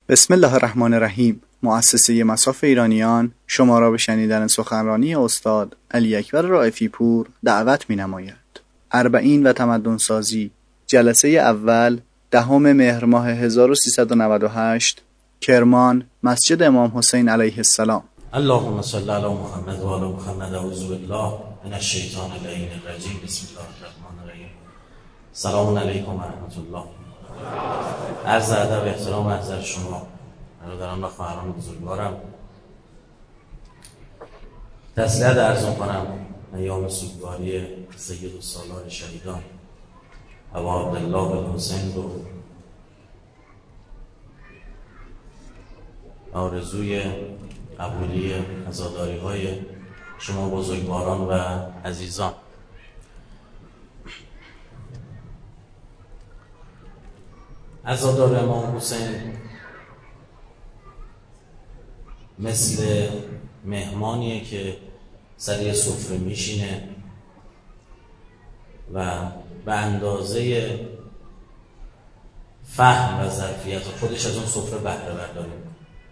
بسم الله الرحمن الرحیم. مؤسسه مصاف ایرانیان شما را به شنیدن سخنرانی استاد علی اکبر رائفی پور دعوت می‌نماید. اربعین و تمدن سازی، جلسه اول، 10 مهر ماه 1398، کرمان، مسجد امام حسین علیه السلام. اللهم صل علی محمد و علی محمد. اعوذ بالله من الشیطان اللعین الرجیم. بسم الله الرحمن الرحیم. سلام علیکم و رحمت الله. عرض ادب و احترام محضر شما برادران و خواهران بزرگوارم. تسلیت عرض می‌کنم ایام سوگواری سید السالار شهیدان ابا عبدالله بن حسین رو آرزوی قبولی عزاداری‌های شما بزرگواران و عزیزان. عزادار امام حسین مثل مهمانیه که سر یه سفره میشینه و به اندازه فهم و ظرفیت خودش از اون سفره بهره برداری میکنه.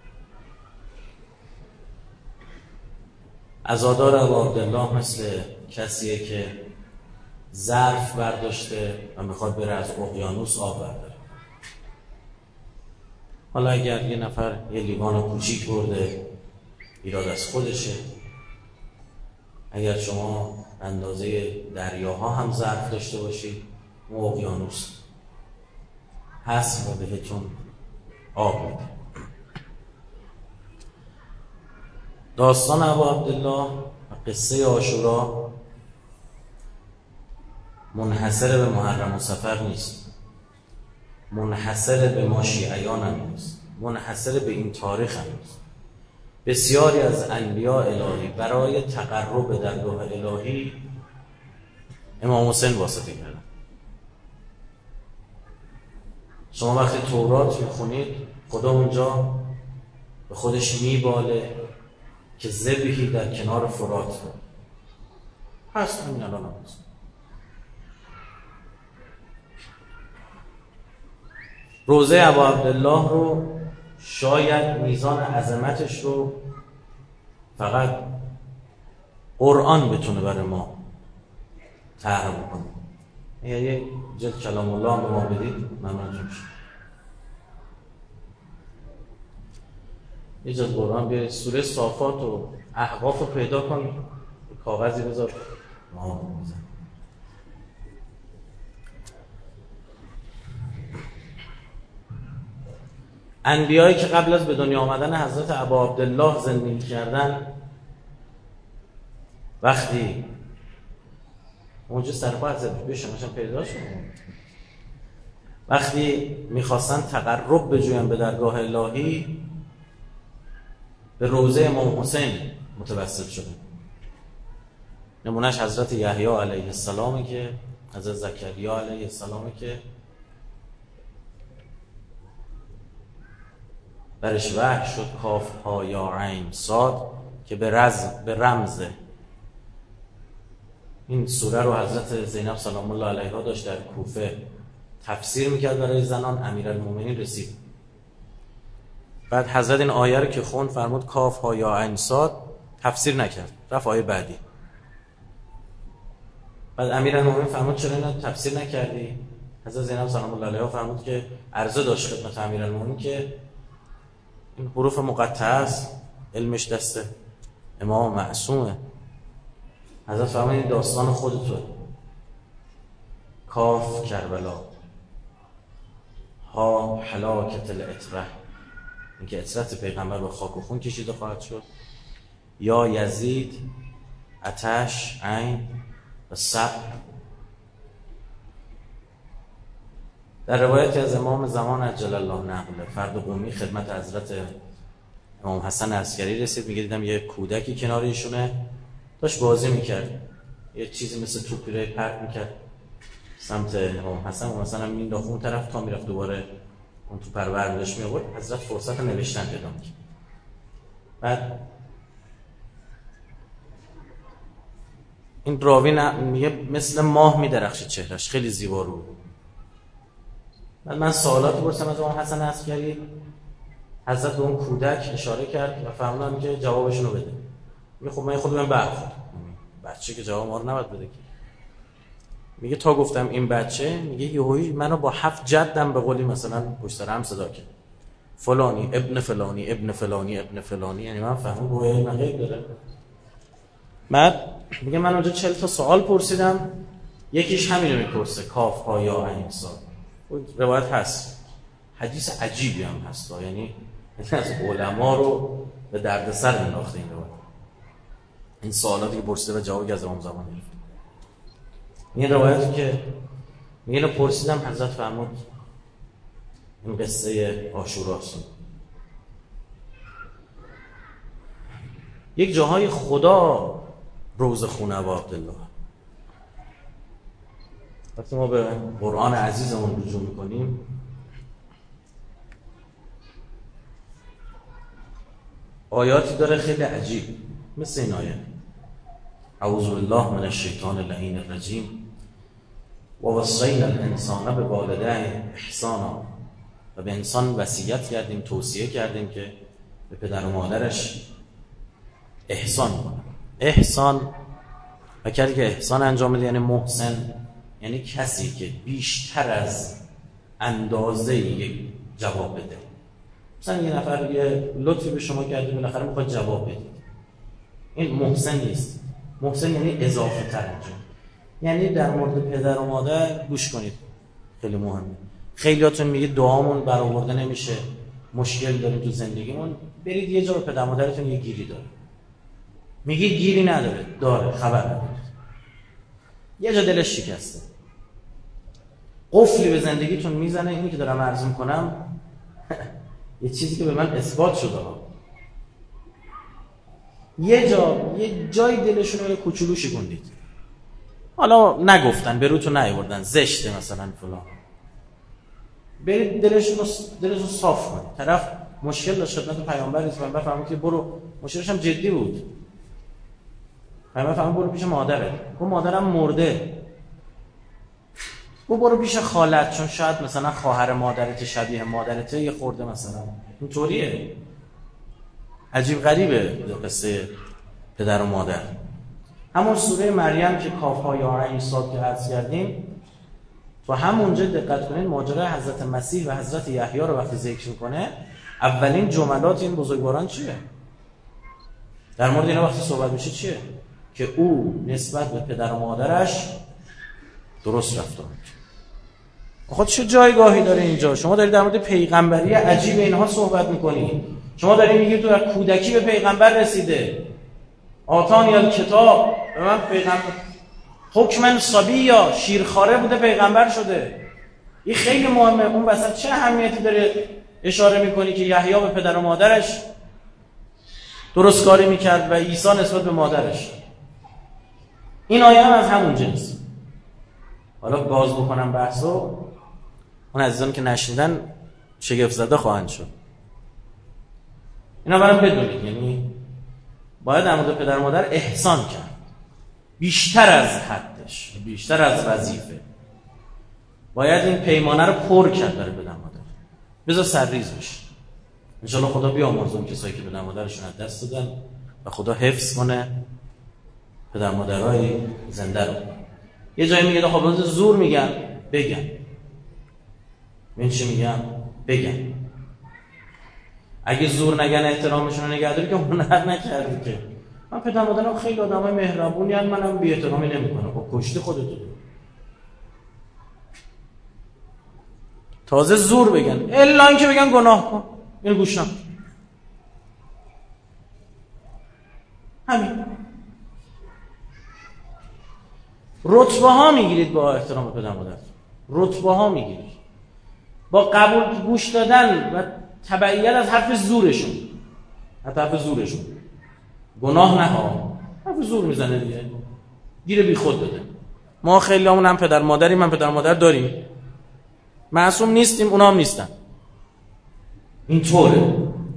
عزادار ابا عبدالله مثل کسیه که ظرف برداشته و میخواد بره از اقیانوس آب برداره. حالا اگر یه نفر یه لیوان کوچیک برده ایراد از خودشه. اگر شما اندازه دریاها هم ظرف داشته باشید، اون اقیانوس هست و بهتون آب میده. داستان ابا عبدالله و قصه عاشورا منحصر به محرم و صفر نیست، منحصر به ما شیعیان هم نیست، منحصر به این تاریخ هم نیست. بسیاری از انبیاء الهی برای تقرب به درگاه الهی امام حسین واسطه کردن. شما وقتی تورات میخونید خدا اونجا به خودش میباله که ذبحی در کنار فرات هست. همین الان هم هست. روضه ابا عبدالله رو شاید میزان عظمتش رو فقط قرآن بتونه برای ما طرح بکنه. یه جلد کلام الله به ما بدید ممنون میشه. یه جلد قرآن بیارید، سوره صافات و احقاف رو پیدا کن، کاغذی بذار ما بزن. انبیایی که قبل از به دنیا آمدن حضرت ابا عبدالله زندگی کردن، وقتی اونجا سرپا از بشنشن پیدا شد، وقتی میخواستن تقرب بجوین به درگاه الهی، به روضه امام حسین متوسل شده. نمونهش حضرت یحیی علیه السلامی که حضرت زکریا علیه السلامی که برش وحی شد کاف ها یا عین صاد که به رمز این سوره رو حضرت زینب سلام الله علیها داشت در کوفه تفسیر میکرد برای زنان. امیرالمومنین رسید، بعد حضرت این آیه رو که خوند فرمود کاف ها یا عین صاد، تفسیر نکرد، رفت آیه بعدی. بعد امیرالمومنین فرمود چرا اینو تفسیر نکردی؟ حضرت زینب سلام الله علیها فرمود که عرضه داشت خدمت امیرالمومنین که این حروف مقطعه است، علمش دست امام معصومه. حضرت فرمودید داستان خودتون. کاف کربلا، ها هلاکت العطره، اینکه عطرت پیغمبر به خاک و خون کشیده خواهد شد. یا یزید، آتش، عین و صبر. در روایتی از امام زمان عجل الله نقله، فرد قومی خدمت حضرت امام حسن عسکری رسید. میگه دیدم یه کودکی کنار ایشونه داشت بازی میکرد، یه چیزی مثل توپیره پرت میکرد سمت امام حسن و مثلا مینداخت اون طرف تا میرفت دوباره اون تو پروردش میآورد. حضرت فرصت نوشتن پیدا میکرد. بعد این راوی میگه مثل ماه میدرخشه چهرش، خیلی زیبا رو. بعد من سوالات پرسیدم از امام حسن عسکری، حضرت به اون کودک اشاره کرد و فهمیدن که جوابشون رو بده. میگه خب من خودم برخورد، بچه که جواب ما رو نباید بده. میگه تا گفتم این بچه، میگه یهویی منو با 7 جدم به قولی مثلا پشت سر هم صدا کرد، فلانی ابن فلانی ابن فلانی ابن فلانی. یعنی من فهمیدم روح علم غیب داره. بعد میگه من اونجا 40 تا سوال پرسیدم، یکیش همینو میپرسه، کاف ها یا عین صاد. روایت هست، حدیث عجیبی هم هست، یعنی از علما رو به دردسر انداخته این روایت، این سوالاتی که پرسیده و جوابی از امام زمان گرفت. این روایتی که میگه اینو پرسیدم، حضرت فرمود این قصه عاشوراست. یک جاهای خدا روز خونه ابا عبدالله، وقتی ما به قرآن عزیزمون رجوع میکنیم، آیاتی داره خیلی عجیب، مثل این آیه اعوذ بالله من الشیطان اللعین الرجیم و وصینا الانسان بوالديه احسانا، و به انسان وصیت کردیم، توصیه کردیم که به پدر و مادرش احسان کنه. احسان و کسی که احسان انجام میده یعنی محسن، یعنی کسی که بیشتر از اندازه یک جواب بده. مثلا یه نفر یه لطفی به شما کرده، بالاخره میخواد جواب بدید، این محسن نیست. محسن یعنی اضافه تر انجام. یعنی در مورد پدر و مادر گوش کنید، خیلی مهمه. خیلیاتون میگید دعامون برآورده نمیشه، مشکل داریم تو زندگیمون، برید یه جا به پدر مادرتون یه گیری داره، میگید گیری نداره، داره، خبر نداره، یه جا دلش شکسته، قفلی به زندگیتون میزنه. اینی که دارم عرض میکنم یه چیزی که به من اثبات شده ها. یه جای دلشون رو کوچولو شکوندید، حالا نگفتن، به روتون نیاوردن، زشته مثلا فلان، برید دلشون صاف کنید. طرف مشکل داشت، خدمت پیامبر اسلام بفرمایید که برو، مشکلش هم جدی بود، پیامبر فرمود برو پیش مادرت، گفت مادرم مرده، گفت برو پیش خالت، چون شاید مثلا خواهر مادرت شبیه مادرته، یه خورده مثلا اینطوریه. عجیب غریبه قصه پدر و مادر. همون سوره مریم که کاف ها یا عین صاد که عرض کردیم، تو همونجا دقت کنین ماجرای حضرت مسیح و حضرت یحیی رو وقتی ذکر میکنه، اولین جملات این بزرگواران چیه؟ در مورد اینا وقتی صحبت میشه چیه؟ که او نسبت به پدر و مادرش درست رفتار میکنه. خود چه جایگاهی داره اینجا؟ شما دارید در مورد پیغمبری عجیب اینها صحبت میکنید. شما دارید میگید تو از کودکی به پیغمبر رسیده، آتانی الکتاب، به من پیغمبر حکمن صبیّا، شیرخواره بوده پیغمبر شده. این خیلی مهمه. اون وسط چه اهمیتی داره اشاره میکنی که یحیی به پدر و مادرش درست کاری میکرد و عیسی نسبت به مادرش؟ این آیه هم از همون جنس. حالا باز بکنم بحثو، اون عزیزان که نشنیدن شگفت زده خواهند شد. اینا برام بدونید، یعنی باید در مورد پدر و مادر احسان کرد، بیشتر از حدش، بیشتر از وظیفه. باید این پیمانه رو پر کرد برای پدر مادر، بذار سرریز بشه. انشالله خدا بیامرزه اون کسایی که پدر مادرشون از دست دادن و خدا حفظ کنه پدر مادرای زنده رو. یه جایی میگه خب زور میگن، بگن. من چی میگم؟ بگن. اگه زور نگن احترامشون رو نگهداری که هنر نکردی که. من پدر مادرم خیلی آدمای مهربونی ان، منم بی احترامی نمیکنم. خب کشتی خودتو. تازه زور بگن، الا اینکه بگن گناه کن، اینو گوش نکن. همین. رتبه ها میگیرید با احترام پدر مادر، رتبه ها میگیرید با قبول گوش دادن و تبعیت از حرف زورشون. حرف زورشون گناه نه ها، حرف زور میزنه دیگه، گیر بی خود داده. ما خیلی همون هم پدر مادریم، من پدر مادر داریم، معصوم نیستیم، اونا هم نیستن. این طوره.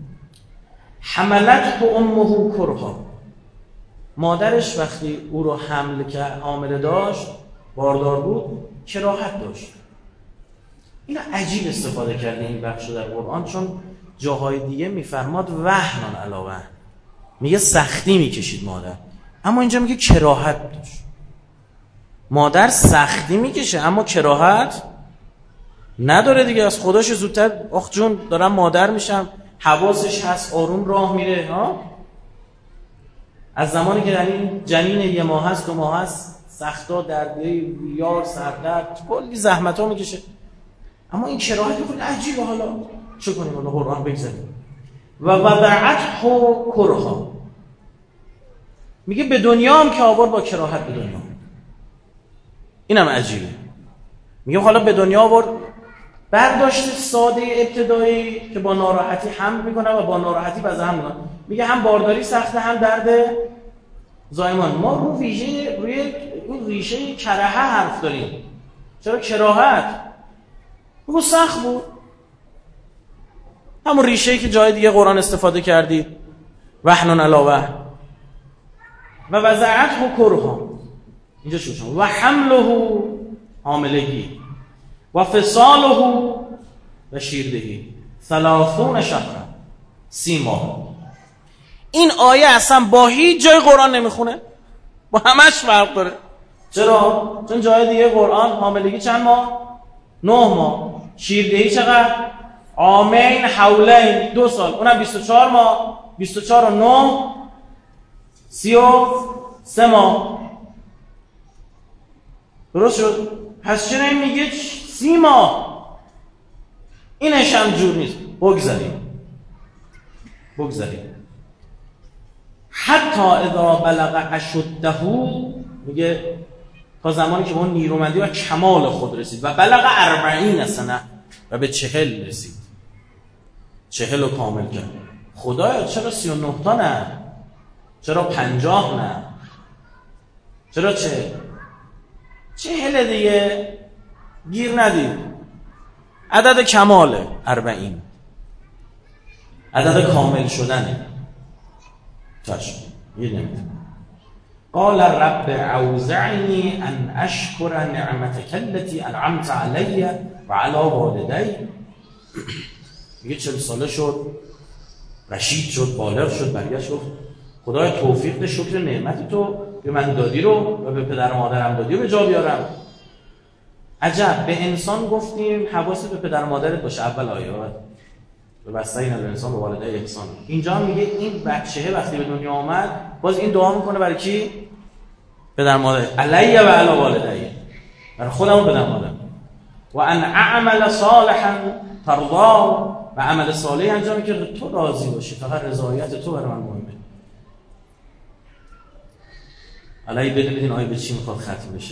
حملت امه کرها، مادرش وقتی او رو حامله داشت، باردار بود، کراهت داشت. اینا عجیب استفاده کرده این بخشو در قرآن، چون جاهای دیگه میفرماد وهن علی وهن، میگه سختی میکشید مادر، اما اینجا میگه کراهت داشت. مادر سختی میکشه اما کراهت نداره دیگه. از خداش زودتر آخ جون دارم مادر میشم، حواسش هست، آروم راه میره ها. از زمانی که جنین 1 ماه هست 2 ماه هست سختا، دردهای ریار، سردرد، کلی زحمت ها میکشه، اما این کراهت خیلی عجیبه. حالا چه کنیم؟ حالا قرآن بگذاریم. و وضعته کرها، میگه به دنیا هم که آورد با کراهت به دنیا. اینم عجیبه. میگه حالا به دنیا آورد، برداشت ساده ابتدایی که با ناراحتی حمل میکنه و با ناراحتی وضع هم میکنه. میگه هم بارداری سخته هم درد زایمان. ما روی این ریشه کرهه حرف داریم. چرا کراهت؟ بگو سخت بود. همون ریشه‌ای که جای دیگه قرآن استفاده کردید، وهن علی وهن. و وضعته کرها، اینجا شو و حمله، حاملگی، و فصاله، و شیردهی 30 شهرا، 30 ماه. این آیه اصلا با هیچ جای قرآن نمیخونه، با همش فرق داره. چرا؟ چون جای دیگه قرآن حاملگی چند ماه؟ 9 ماه. شیردهی چقدر؟ عامین حولین، 2 سال، اونم 24 ماه. 24 و 9 33 ماه. درست شد؟ پس چرا این میگه 30 ماه؟ اینش هم جور نیست. بگذاریم حتی اذا بلغ اشده، میگه تا زمانی که اون نیرومندی و کمال خود رسید. و بلغ 40 سنه، و به 40 رسید، 40 رو کامل کرد. خدایا چرا 39 تا نه؟ چرا 50 نه؟ چرا 40 دیگه؟ گیر ندید. عدد کماله 40، عدد کامل شدنه. چشم گیر نمید. قال رب اوزعنی ان اشکر نعمتک التي انعمت علی و علی والدی. میگه 40 ساله شد، رشید شد، بالغ شد، برگشت گفت خدای توفیق ده شکر نعمتی تو به من دادی رو و به پدر و مادرم دادی رو به جا بیارم. عجب، به انسان گفتیم حواست به پدر و مادرت باشه. اول آیات به وصینا الانسان به والدی احسان. اینجا میگه این بچه وقتی به دنیا آمد باز این دعا میکنه برای کی؟ پدر مادر. علی و علی والدی، برای خودم و پدر مادر. و ان اعمل صالحا ترضا، و عمل صالح انجامی که تو راضی باشی، فقط رضایت تو برای من مهمه. علی بدونید این آیه به چی میخواد ختم بشه.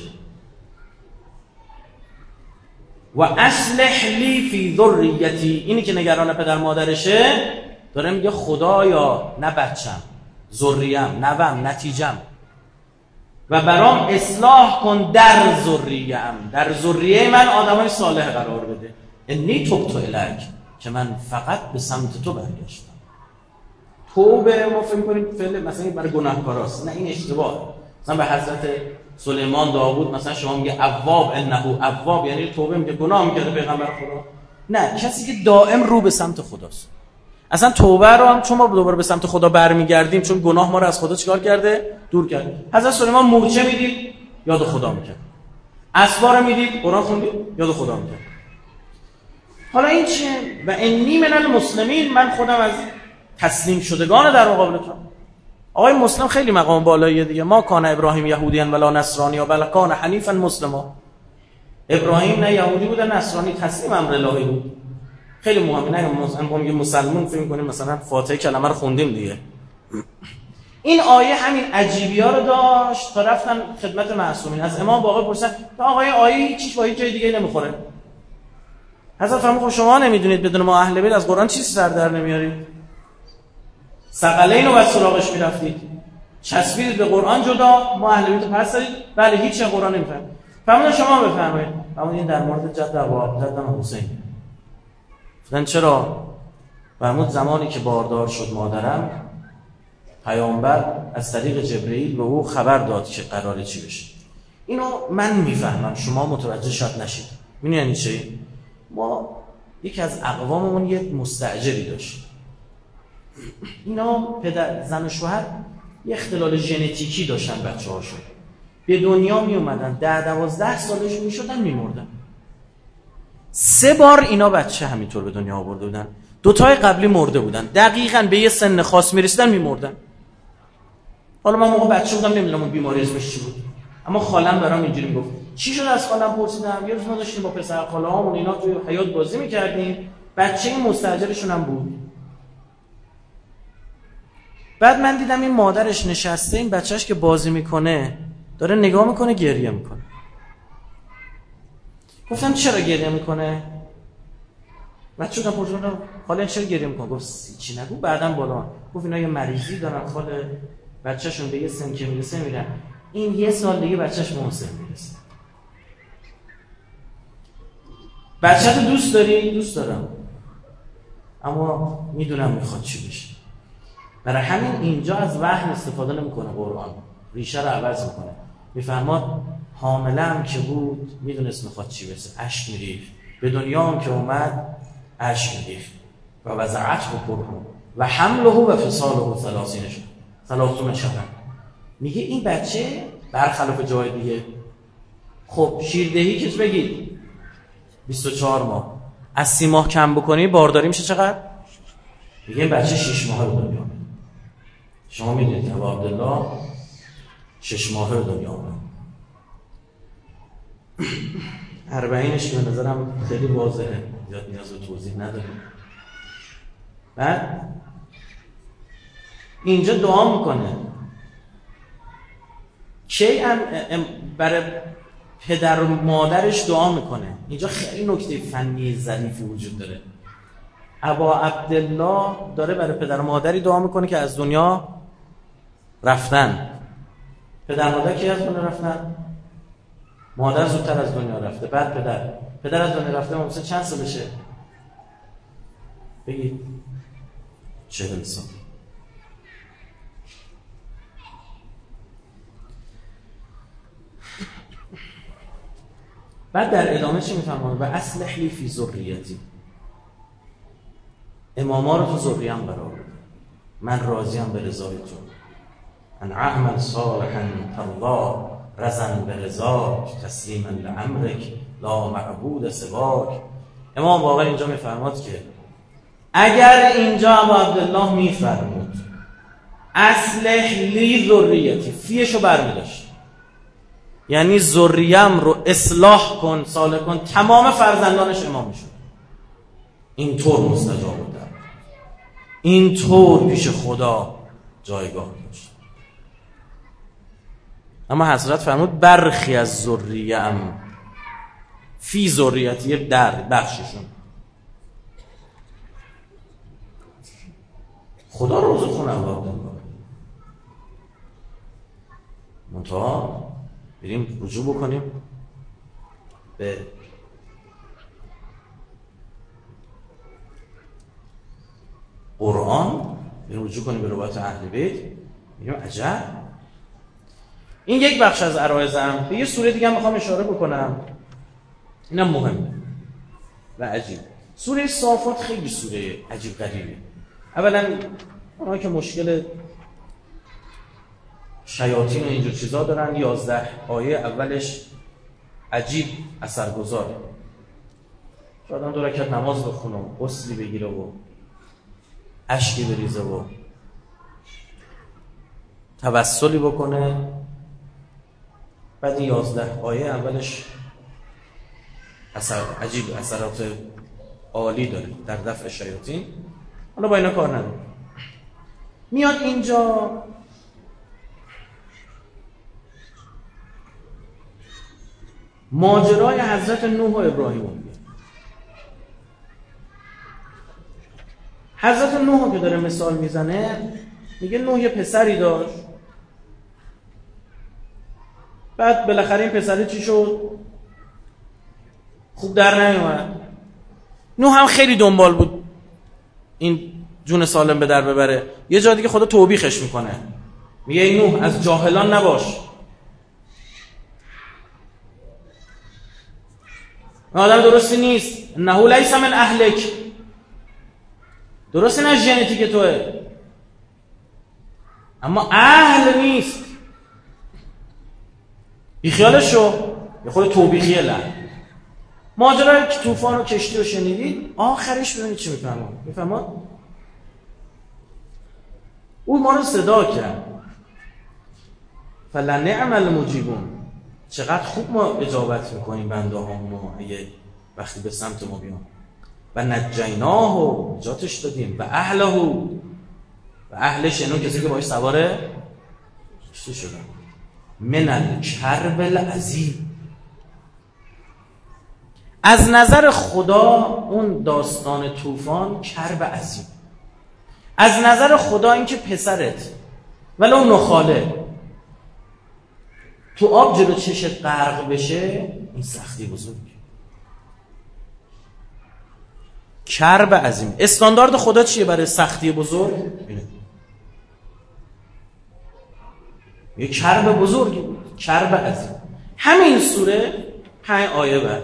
و اصلح لی فی ذریتی، اینی که نگران پدر مادرشه داره میگه خدایا نه بچم، ذریم، نوم، نتیجم، و برام اصلاح کن در ذریم، در ذریه من آدمای صالح قرار بده. انی تبت الیک، که من فقط به سمت تو برگشتم. توبه ما فکر کنیم فعل مثلا برای گناهکاراست، نه این اشتباه. مثلا به حضرت سلیمان داوود مثلا شما میگه اواب، انه اواب، یعنی توبه میگه گناه میکرده پیغمبر خدا. نه، کسی که دائم رو به سمت خداست. اصلا توبه رو هم چون ما دوباره به سمت خدا برمیگردیم، چون گناه ما رو از خدا چیکار کرده؟ دور کرده. حضرت سلیمان مورچه میدید یاد خدا میکرد، اسبا رو میدید قرآن خوندید یاد خدا میکرد. حالا این چیه؟ و انی من المسلمین، من خودم از تسلیم شدگان در مقابل تو. آقای مسلم خیلی مقام بالاییه دیگه. ما کان ابراهیم یهودیان ولا نصرانی بل کان حنیفا مسلما. ابراهیم نه یهودی بود نه نصرانی، تسلیم امر الهی بود. خیلی مهمه. نه ما میگیم مسلمون فکر می‌کنیم مثلا فاتحه کلمه رو خوندیم دیگه. این آیه همین عجیبی‌ها رو داشت تا رفتن خدمت معصومین. از امام باقر پرسیدن آقای آیه هیچ با هیچ جای دیگه نمیخوره. حضرت فرمود شما نمیدونید بدون ما اهل بیت از قرآن چیزی سر در نمیارید. ثقلین رو بس سراغش میرفتید، چسبید به قرآن جدا، ما اهل بیت پس دارید. بله هیچ قرآن نمیفهمید. فرمودن شما بفرمایید. فرمودین در مورد جد ابواب، جدم حسین. گفتن چرا؟ فرمود زمانی که باردار شد مادرم، پیامبر از طریق جبرئیل به او خبر داد که قراره چی بشه. اینو من میفهمم، شما متوجه شد نشید. می‌دونی یعنی چی؟ ما یکی از اقواممون یه مستاجری داشت. اینا پدر زن و شوهر یه اختلال ژنتیکی داشتن، بچه‌هاشون به دنیا می اومدن 10-12 سالشون میشدن میمردن. 3 بار اینا بچه همینطور به دنیا آورده بودن. 2 تای قبلی مرده بودن، دقیقاً به یه سن خاص میرسیدن میمردن. حالا من موقع بچه بودم نمیدونم اون بیماری اسمش چی بود، اما خالم برام اینجوری میگفت. چی شد از خالم پرسیدم. یه روز ما داشتیم با پسر خاله هامون اینا توی حیاط بازی میکردیم، بچه این مستاجرشون هم بود. بعد من دیدم این مادرش نشسته، این بچهش که بازی میکنه داره نگاه میکنه، گریه میکنه. گفتم چرا گریه میکنه؟ بچه رو پرسیدم خاله چرا گریه میکنه؟ گفت چی نگو. بعدم بالا گفت اینا یه مریضی دارن خاله، بچه‌شون به یه سن که میرسه میرن. این 1 سال دیگه بچه‌ش به اون سن میرسه. بچه‌تو دوست داری؟ دوست دارم، اما میدونم میخواد چی بشه. برای همین اینجا از وحی استفاده نمیکنه، قرآن ریشه رو عوض میکنه. میفرماد حامله هم که بود میدونست میخواد چی بشه، اشک میریخت. به دنیا هم که اومد اشک میریخت. و وضعته کرها و حمله و فصاله 30 شهرا. میگه این بچه برخلاف جای دیگه، خب شیردهی که بگید 24 ماه، از 30 ماه کم بکنی بارداری میشه چقدر؟ میگه این بچه 6 ماه به دنیا میاد. شما میدونید ابا عبدالله 6 ماه به دنیا آمد. 40 که به نظرم خیلی واضحه، زیاد نیاز به توضیح نداریم. بعد اینجا دعا میکنه کی برای پدر و مادرش دعا میکنه. اینجا خیلی نکته فنی ظریفی وجود داره. ابا عبدالله داره برای پدر و مادری دعا میکنه که از دنیا رفتن. پدر مادر کی از دنیا رفتن؟ مادر زودتر از دنیا رفته، بعد پدر از دنیا رفته. مثلا چند سالشه؟ بگید 40 سال. بعد در ادامه چی میفرماید؟ و اصلح لی فی ذریتی، اماما رو تو ذریه‌ام قرار بده، من راضیم به رضای تو. ان اعمل صالحا ترضاه رضا برضاک تسلیما لامرک لا معبود سواک. امام باقر اینجا میفرماد که اگر اینجا ابو عبدالله میفرمود اصلح لی ذریتی، فیشو برمیداشت، یعنی ذریم رو اصلاح کن، صالح کن، تمام فرزندانش امام میشد. اینطور مستجاب بود، اینطور پیش خدا جایگاه داشت. اما حضرت فرمود برخی از ذریم، فی ذریتی در بخششون. خدا روزه خونم باردن منتها بریم رجوع بکنیم به قرآن، بریم رجوع کنیم به روایت اهل بیت. میگم عجب. این یک بخش از عرایزم. به یه سوره دیگه هم میخوام اشاره بکنم، اینم مهمه و عجیب. سوره صافات خیلی سوره عجیب غریبه. اولا اونها که مشکل شیاطین و اینجور چیزا دارن، 11 آیه اولش عجیب اثرگذاره. آدم 2 رکعت نماز بخونه و غسلی بگیره و اشکی بریزه و توسلی بکنه، بعد 11 آیه اولش عجیب اثرات عالی داره در دفع شیاطین. حالا با اینا کار نداره. میاد اینجا ماجرای حضرت نوح و ابراهیم میگه. حضرت نوح که داره مثال میزنه، میگه نوح یه پسری داشت، بعد بالاخره این پسره چی شد؟ خوب در نیومد. نوح هم خیلی دنبال بود این جون سالم به در ببره. یه جا دیگه خدا توبیخش میکنه، میگه ای نوح از جاهلان نباش. آدم درستی نیست، انه لیس من اهلک، درسته نه ژنتیک توه، اما اهل نیست. بیخیالش شو، یه خود توبیخیه لن. ماجرای طوفان و کشتی رو شنیدید، آخرش ببینید چی میفهمد. او ما رو صدا کرد، فلنعم المجیبون، چقدر خوب ما اجابت میکنیم بنده هامونو اگه وقتی به سمت ما بیان. و نجیناه و نجاتش دادیم، و اهله، و اهلش اینو کسی که باش سواره کشتی شدن. من الکرب العظیم. از نظر خدا اون داستان طوفان کرب عظیم. از نظر خدا این که پسرت ولو نخاله تو آب جلو چشت غرق بشه، این سختی بزرگه. کرب عظیم. استاندارد خدا چیه برای سختی بزرگ؟ یه کرب بزرگی بود، کرب عظیم. همین سوره 5 آیه بعد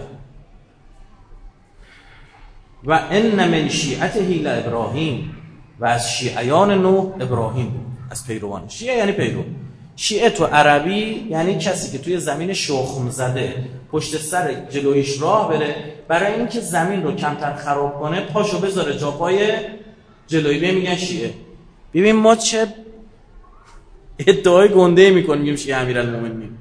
و ان من شیعته لابراهیم، و از شیعیان نوح ابراهیم بود، از پیروان. شیعه یعنی پیرو. شیعه تو عربی یعنی کسی که توی زمین شخم زده پشت سر جلویش راه بره، برای اینکه زمین رو کمتر خراب کنه پاشو بذاره جا پای جلویی، به میگن شیعه. ببین ما چه ادعای گنده میکنیم، میگیم شیعه امیرالمومنین.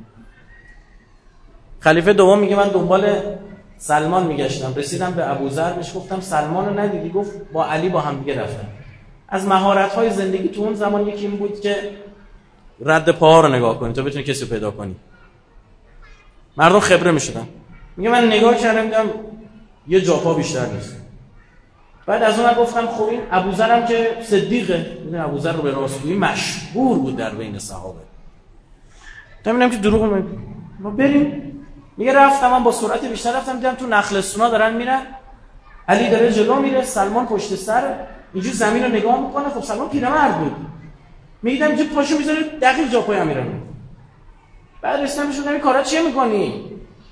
خلیفه دوم میگه من دنبال سلمان میگشتم، رسیدم به ابوذر، بهش گفتم سلمان رو ندیدی؟ گفت با علی با هم دیگه رفتن. از مهارت‌های زندگی تو اون زمان یکی این بود که رد پاها رو نگاه کنی تا بتونی کسی رو پیدا کنی. مردم خبره میشدن. میگه من نگاه کردم دیدم یه جاپا بیشتر نیست. بعد از اون گفتم خب این ابوذر هم که صدیقه، این ابوذر رو به راستگویی مشهور بود در بین صحابه. تا میگم که دروغ میگه. ما بریم. میگه رفتم من با سرعت بیشتر رفتم، دیدم تو نخلستونا دارن میرن، علی داره جلو میره، سلمان پشت سر اینجوری زمین رو نگاه میکنه. خب سلمان پیرمرد بود، میدیدم اینجا پاشو میذاره دقیق جا پای امیرالمومنین. بعد رسیدم بهش گفتم این کارا چیه میکنی؟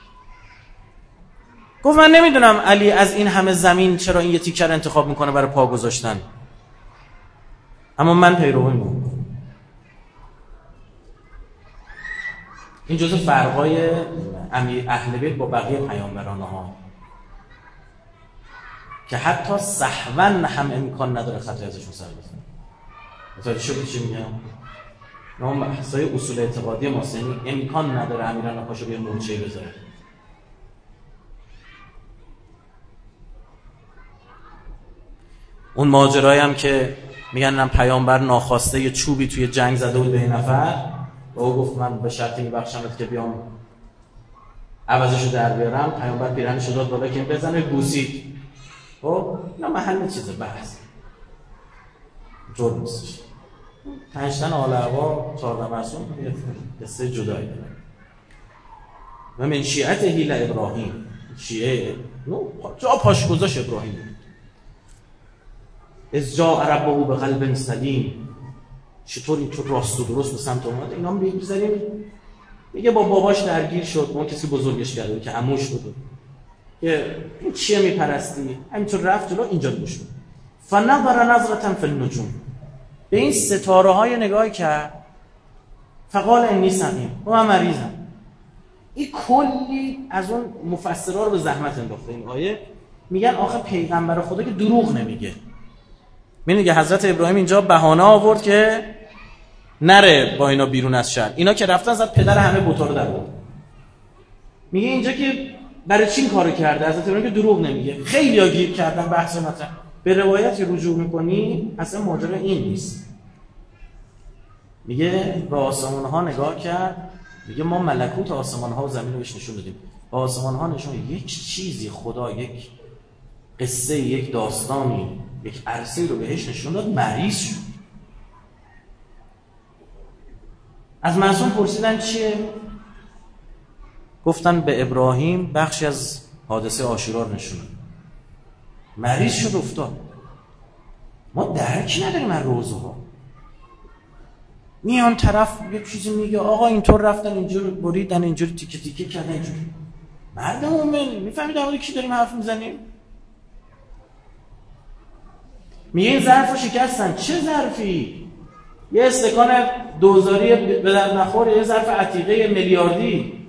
گفت من نمیدونم علی از این همه زمین چرا این یه تیکه رو انتخاب میکنه برای پا گذاشتن، اما من پیرویم. این جزء فرقای اهل بیت با بقیه پیامبران ها که حتی سهوا هم امکان نداره خطای ازشون سر بزنه. متوجه شدید چی میگم؟ نام بحثای اصول اعتقادی ما، یعنی امکان نداره امیران پاشو به مورچه‌ای بذاره. اون ماجرایی هم که میگن پیامبر ناخواسته یه چوبی توی جنگ زده بود به این نفر و او گفت من به شرطی میبخشمت که بیام عوضشو در بیارم. پیامبر پیرهنشو داد بالا که بزنه، بوسید. خب اینا محل چیزه بحث، جرم نیستش. 5 تن آل هوا 14 معصوم یه قصه جدایی داره. و من شیعته لابراهیم، شیعه جا پاش گذاشت ابراهیم بود. از جاء ربه بقلب سلیم، چطور این تو راست و درست به سمت اومد. اینا هم بگذاریم میگه با باباش درگیر شد، اون کسی بزرگش کرده که عموش بود، که این چیه میپرستی، همینطور رفت جلو اینجا گوش بود. فنظر نظرة فی النجوم، به این ستاره های نگاه کرد. فقال انی سقیم، و من مریضم. این کلی از اون مفسرها رو به زحمت انداخته این آیه. میگن آخه پیغمبر خدا که دروغ نمیگه. میگه حضرت ابراهیم اینجا بهانه آورد که نره با اینا بیرون از شهر. اینا که رفتن زد پدر همه بوتا رو در آورد. میگه اینجا که برای چی این کارو کرده؟ حضرت ابراهیم که دروغ نمیگه. خیلی‌ها گیر کردن بحث مطرح. به روایت که رجوع میکنی اصلا ماجرا این نیست. میگه به آسمان ها نگاه کرد، میگه ما ملکوت آسمان ها و زمین رو بهش نشون دادیم. به آسمان ها نشون یک چیزی، خدا یک قصه، یک داستانی، یک عرصه‌ای رو بهش نشون داد، مریض شد. از معصوم پرسیدن چیه؟ گفتن به ابراهیم بخشی از حادثه عاشورا رو نشون داد. مریض شد افتاد. ما درکی نداریم از روزها. میان طرف یه چیزی میگه آقا اینطور رفتن، اینجور بریدن، اینجور تیکه تیکه کردن، اینجور. مرد مومن میفهمی در مورد کی داریم حرف میزنیم؟ میگه این ظرف رو شکستن. چه ظرفی؟ یه استکان دوزاری به درد نخور، یه ظرف عتیقه میلیاردی.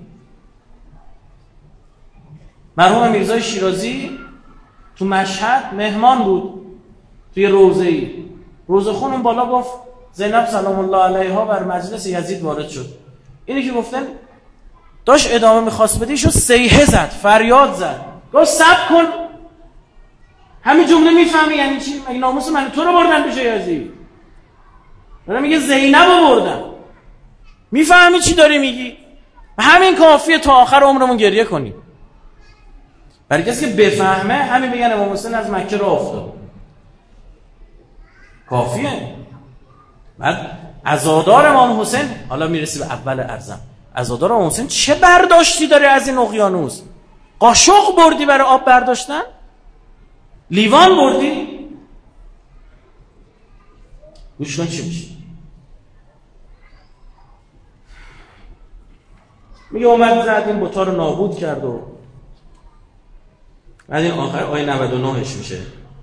مرحوم میرزای شیرازی تو مشهد مهمان بود توی روضه‌ای. روضه خون اون بالا گفت زینب سلام الله علیها بر مجلس یزید وارد شد. اینی که گفتن داشت ادامه میخواست بده، ایشون صیحه زد، فریاد زد، گفت صبر کن، همین جمله میفهمی یعنی چی؟ مگه ناموس من تو رو بردن پیش یزید؟ داره میگه زینب رو بردن. میفهمی چی داری میگی؟ همین کافیه تا آخر عمرمون گریه کنیم. برای کسی که بفهمه همین بگن امام حسین از مکه راه افتاد، کافیه. بعد عزادار امام حسین، حالا میرسی به اول ارزم، عزادار امام حسین چه برداشتی داره از این اقیانوس؟ قاشق بردی برای آب برداشتن؟ لیوان بردی؟ گوش کن چی میشه. میگه اومد زد این بوتا رو نابود کرد و بعد این آخر آیه 99ش میشه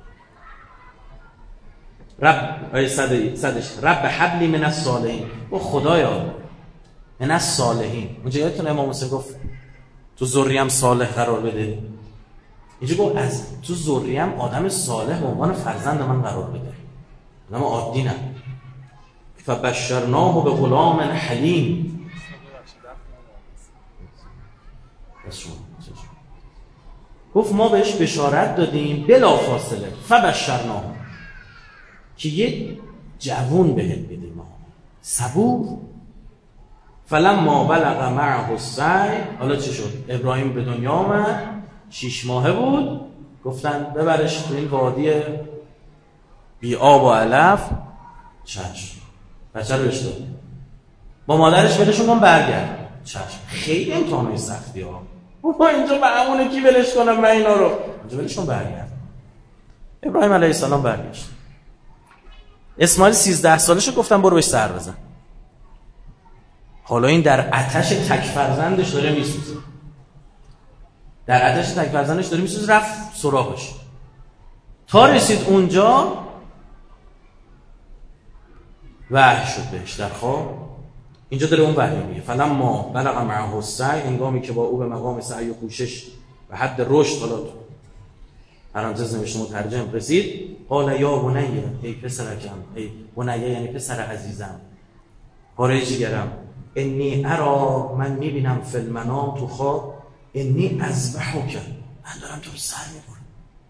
رب، آیه 100ش رب حبلی من الصالحین. او خدایا من الصالحین. اونجا یادتونه امام حسین گفت تو ذریم صالح قرار بده. اینجا گفت از تو ذریم آدم صالح به عنوان فرزند من قرار بده، آدم عادی نه. فبشرناه به غلام حلیم. گفت ما بهش بشارت دادیم بلا فاصله، فبشرناه، که یه جوون بهت بدیم ما صبور. فلما بلغ معه السعی، حالا چی شد؟ ابراهیم به دنیا آمد، 6 ماهه بود، گفتن ببرش تو این وادی بی آب و علف. چشم. بچه رو بهش داد، با مادرش ولشون کن برگرد. چشم. خیلی امتحانای سختی ها. با اینجا به همونه کی ولش کنم من اینا رو؟ اینجا ولش کن برگرد. ابراهیم علیه السلام برگشت. اسماعیل 13 سالشه گفتن برو بهش سر بزن. حالا این در آتش تک فرزندش داره میسوزه، در آتش تک فرزندش داره میسوزه. رفت سراغش تا رسید اونجا وحی شد بهش در خواب. اینجا داره اون وحی میگه فلما بلغ معه السعی، هنگامی که با او به مقام سعی و کوشش و حد رشد، حالا پرانتز نوشته مترجم، رسید. قال یا بنیه، ای پسرکم، ای بنیه یعنی پسر عزیزم، پاره جگرم، انی ارا، من میبینم فی المنام تو خواب، انی اذبحک، من دارم تو رو سر میبرم.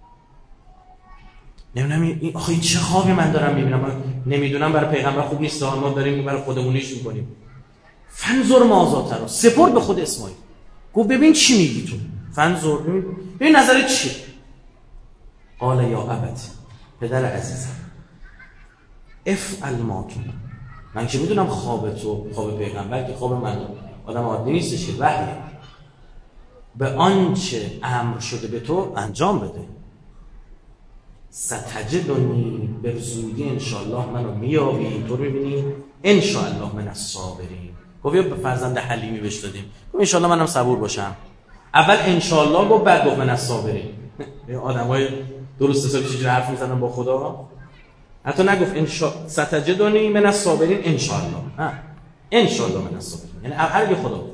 نمیدونم آخه این چه خوابی من دارم میبینم. من نمیدونم، برای پیغمبر خوب نیست، ما داریم برای خودمونیش میکنیم. فنظر ماذا ترا، سپرد به خود اسماعیل، گفت ببین چی میگی تو، فنظر ببین نظرت چیه. قال یا ابت، پدر عزیزم، افعل ما تؤمر، من که میدونم خواب تو خواب پیغمبر که خواب من آدم عادی نیستش که وحیه، به آنچه امر شده به تو انجام بده. ستجدنی، به زودی انشالله منو میابی، تو رو میبینی، انشالله من الصابرین. گفت به فرزند حلیمی بهش دادیم، گفت انشالله منم صبور باشم. اول انشالله گفت، بعد گفت من الصابرین. آدمای درست حسابی چجوری حرف میزنن با خدا. حتی نگفت ستجدنی من الصابرین انشالله، نه انشالله من الصابرین، یعنی هر خدا بود.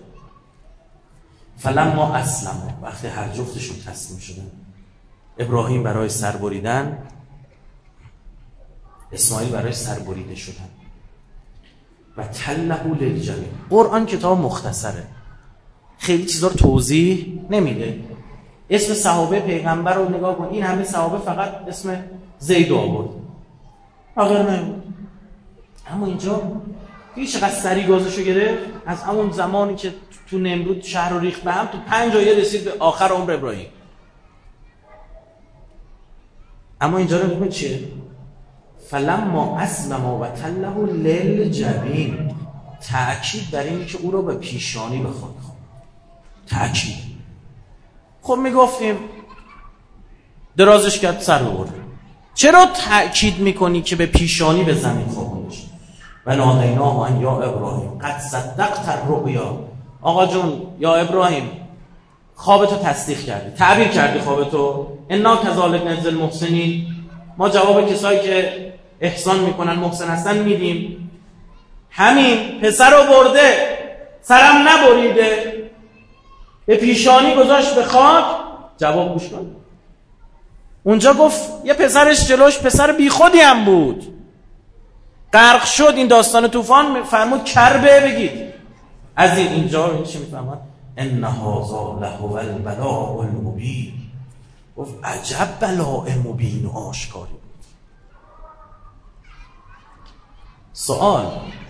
فلما اسلم، وقتی هر جفتشون تسلیم شدن، ابراهیم برای سربریدن، اسماعیل برای سربریده شدن، و تله للجبین. قرآن کتاب مختصره، خیلی چیزا رو توضیح نمیده. اسم صحابه پیغمبر رو نگاه کن، این همه صحابه فقط اسم زید رو آورد، آخر نمیبود. اما اینجا دیگه چقدر سری گازشو گرفت. از همون زمانی که تو نمرود شهر رو ریخت به هم، تو 5 آیه رسید به آخر عمر ابراهیم. اما اینجا رو ببین چیه؟ فلما اسلم و تله للجبین، تأکید بر اینه که او رو به پیشانی بخواد. تأکید. خب میگفتیم درازش کرد سر برد، چرا تأکید میکنی که به پیشانی به زمین خوابونش؟ و نادیناه ان یا ابراهیم قد صدقت الرؤیا. آقا جون یا ابراهیم خوابتو تصدیق کردی، تعبیر کردی خوابتو. انا کذالک نجزی المحسنین، ما جواب کسایی که احسان میکنن محسن هستن میدیم. همین پسر رو برده، سرم نبریده، به پیشانی گذاشت به خاک. جواب گوش کن. اونجا گفت یه پسرش جلوش پسر بیخودی هم بود، غرق شد. این داستان طوفان فرمود کربه بگید. از اینجا چی میفهمن؟ ان هذا لهو البلاء المبین. گفت عجب بلاء مبین و آشکاری بود. سوال: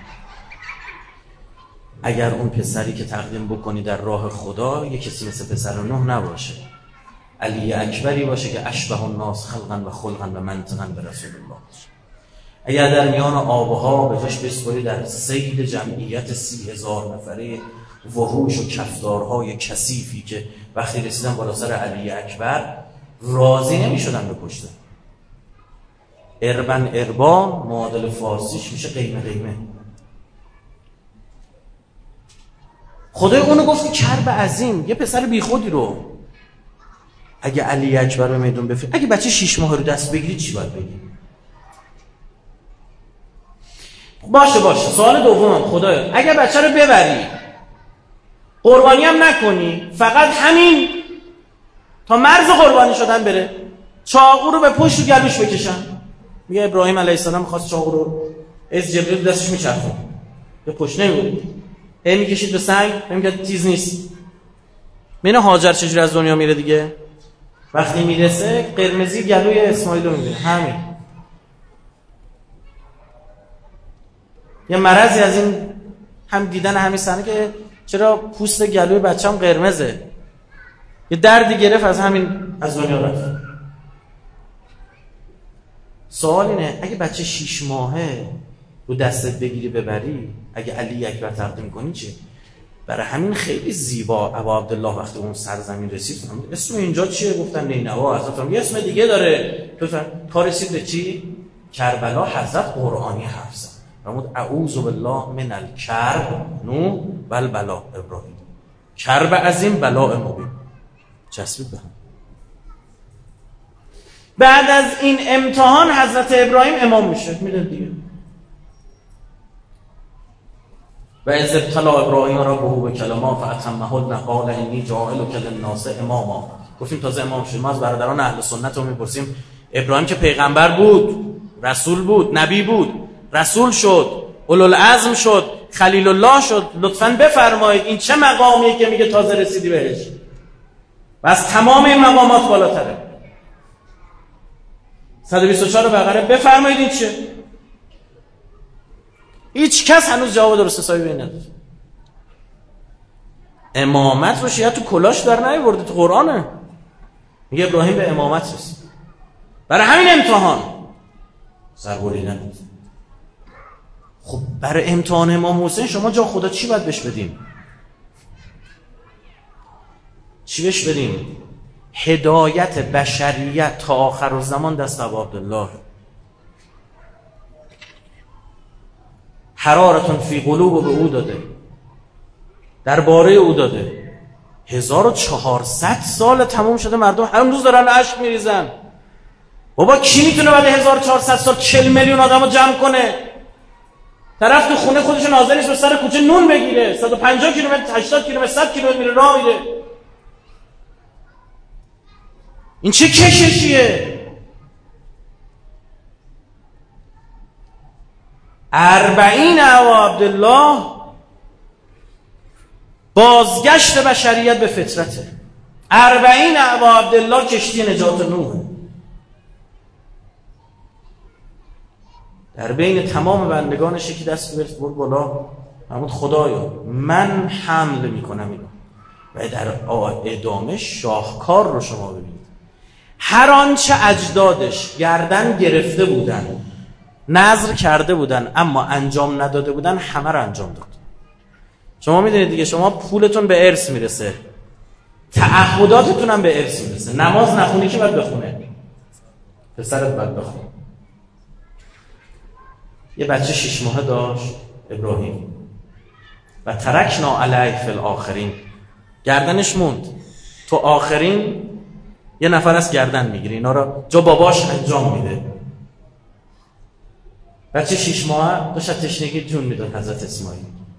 اگر اون پسری که تقدیم بکنی در راه خدا یه کسی مثل پسر نوح نباشه، علی اکبری باشه که اشبه الناس خلقا و خلقا و منطقا به رسول الله باشه، اگر در میان آبها به جاش بسپاری در سید جمعیت 30,000 نفره وحوش و کفدارهای کثیفی که وقتی رسیدن بالا سر علی اکبر راضی نمی شدن بکشتن. اربن اربان معادل فارسیش میشه قیمه قیمه. خدای اونو گفت کرب عظیم، یه پسر بی خودی رو اگه علی اکبر به میدون بفرستی، اگه بچه 6 ماه رو دست بگیری چی باید بگی؟ باشه سوال دومم، خدایا اگه بچه رو ببری قربانی هم نکنی، فقط همین تا مرز قربانی شدن بره، چاقو رو به پشت و گلوش بکشن. میگه ابراهیم علیه السلام می‌خواست چاقو رو از جبریل دستش میچرخون به پشت نمی‌برد، میکشید به سنگ، میگه تیز نیست. میونه هاجر چجوری از دنیا میره دیگه، وقتی میرسه قرمزی گلوی اسماعیل رو میبینه. همین یه مرضی از این هم دیدن همین صحنه که چرا پوست گلوی بچه‌م قرمزه، یه دردی گرفت از همین از دنیا رفت. سوال اینه اگه بچه 6 ماهه رو دستت بگیری ببری، اگه علی اکبر تقدیم کنی چی؟ برای همین خیلی زیبا ابا عبدالله وقتی اون سرزمین رسید اسم اینجا چیه؟ گفتن نینوا. حضرت یه اسم دیگه داره. تا رسید به چی؟ کربلا. حضرت قرآنی حرف زد، فرمود اعوذ بالله من الکرب نوح و البلاء ابراهیم. کرب عظیم، بلاء مبین. چسبید به هم. بعد از این امتحان حضرت ابراهیم امام میشه، میره دیگه. و اذ ابتلی ابراهیم ربه بکلمات فاتمهن قال انی جاعلک للناس اماما. گفتیم تازه امام شد. ما از برادران اهل سنت رو میپرسیم ابراهیم که پیغمبر بود، رسول بود، نبی بود، رسول شد، اولوالعزم شد، خلیل الله شد، لطفاً بفرمایید این چه مقامیه که میگه تازه رسیدی بهش و از تمام این مقامات بالاتره؟ 124 بقره بفرمایید این چه؟ هیچ کس هنوز جواب درست حسابی به این نداره. امامت رو شیعه تو کلاش در نیاورده، تو قرآنه. میگه ابراهیم به امامت رسید. برای همین امتحان سربریدن. خب برای امتحان امام حسین شما جا خدا چی باید بهش بدیم؟ چی بهش بدیم؟ هدایت بشریت تا آخر الزمان دست ابا عبدالله. حرارتون فی قلوب به او داده، درباره او داده. 1400 سال تموم شده، مردم هنوز دارن اشک میریزن. بابا کی میتونه بعد 1400 سال 40 میلیون آدم رو جمع کنه؟ طرف تو خونه خودش ناظر نیست به سر کوچه نون بگیره، 150 کیلومتر 80 کیلومتر 100 کیلومتر میره راه میره. این چه کششیه؟ 40 ابا عبدالله بازگشت بشریت به فطرته. 40 ابا عبدالله کشتی نجات نوح. در بین تمام بندگانش یکی دست برد بالا، فرمود خدایا من حمل میکنم اینو. و در ادامه شاهکار رو شما ببینید. هر آنچه اجدادش گردن گرفته بودن، نذر کرده بودن اما انجام نداده بودن، همه رو انجام داد. شما میدونید دیگه، شما پولتون به ارث میرسه، تعهداتتون هم به ارث میرسه. نماز نخونی که باید بخونه؟ پسرت باید بخونه. یه بچه 6 ماهه داشت ابراهیم و ترکنا علیه فی الاخرین، گردنش موند. تو آخرین یه نفر از گردن میگیره، اینا رو جا باباش انجام میده. بچه 6 ماه داشت تشنگی جون میداد حضرت اسماعیل.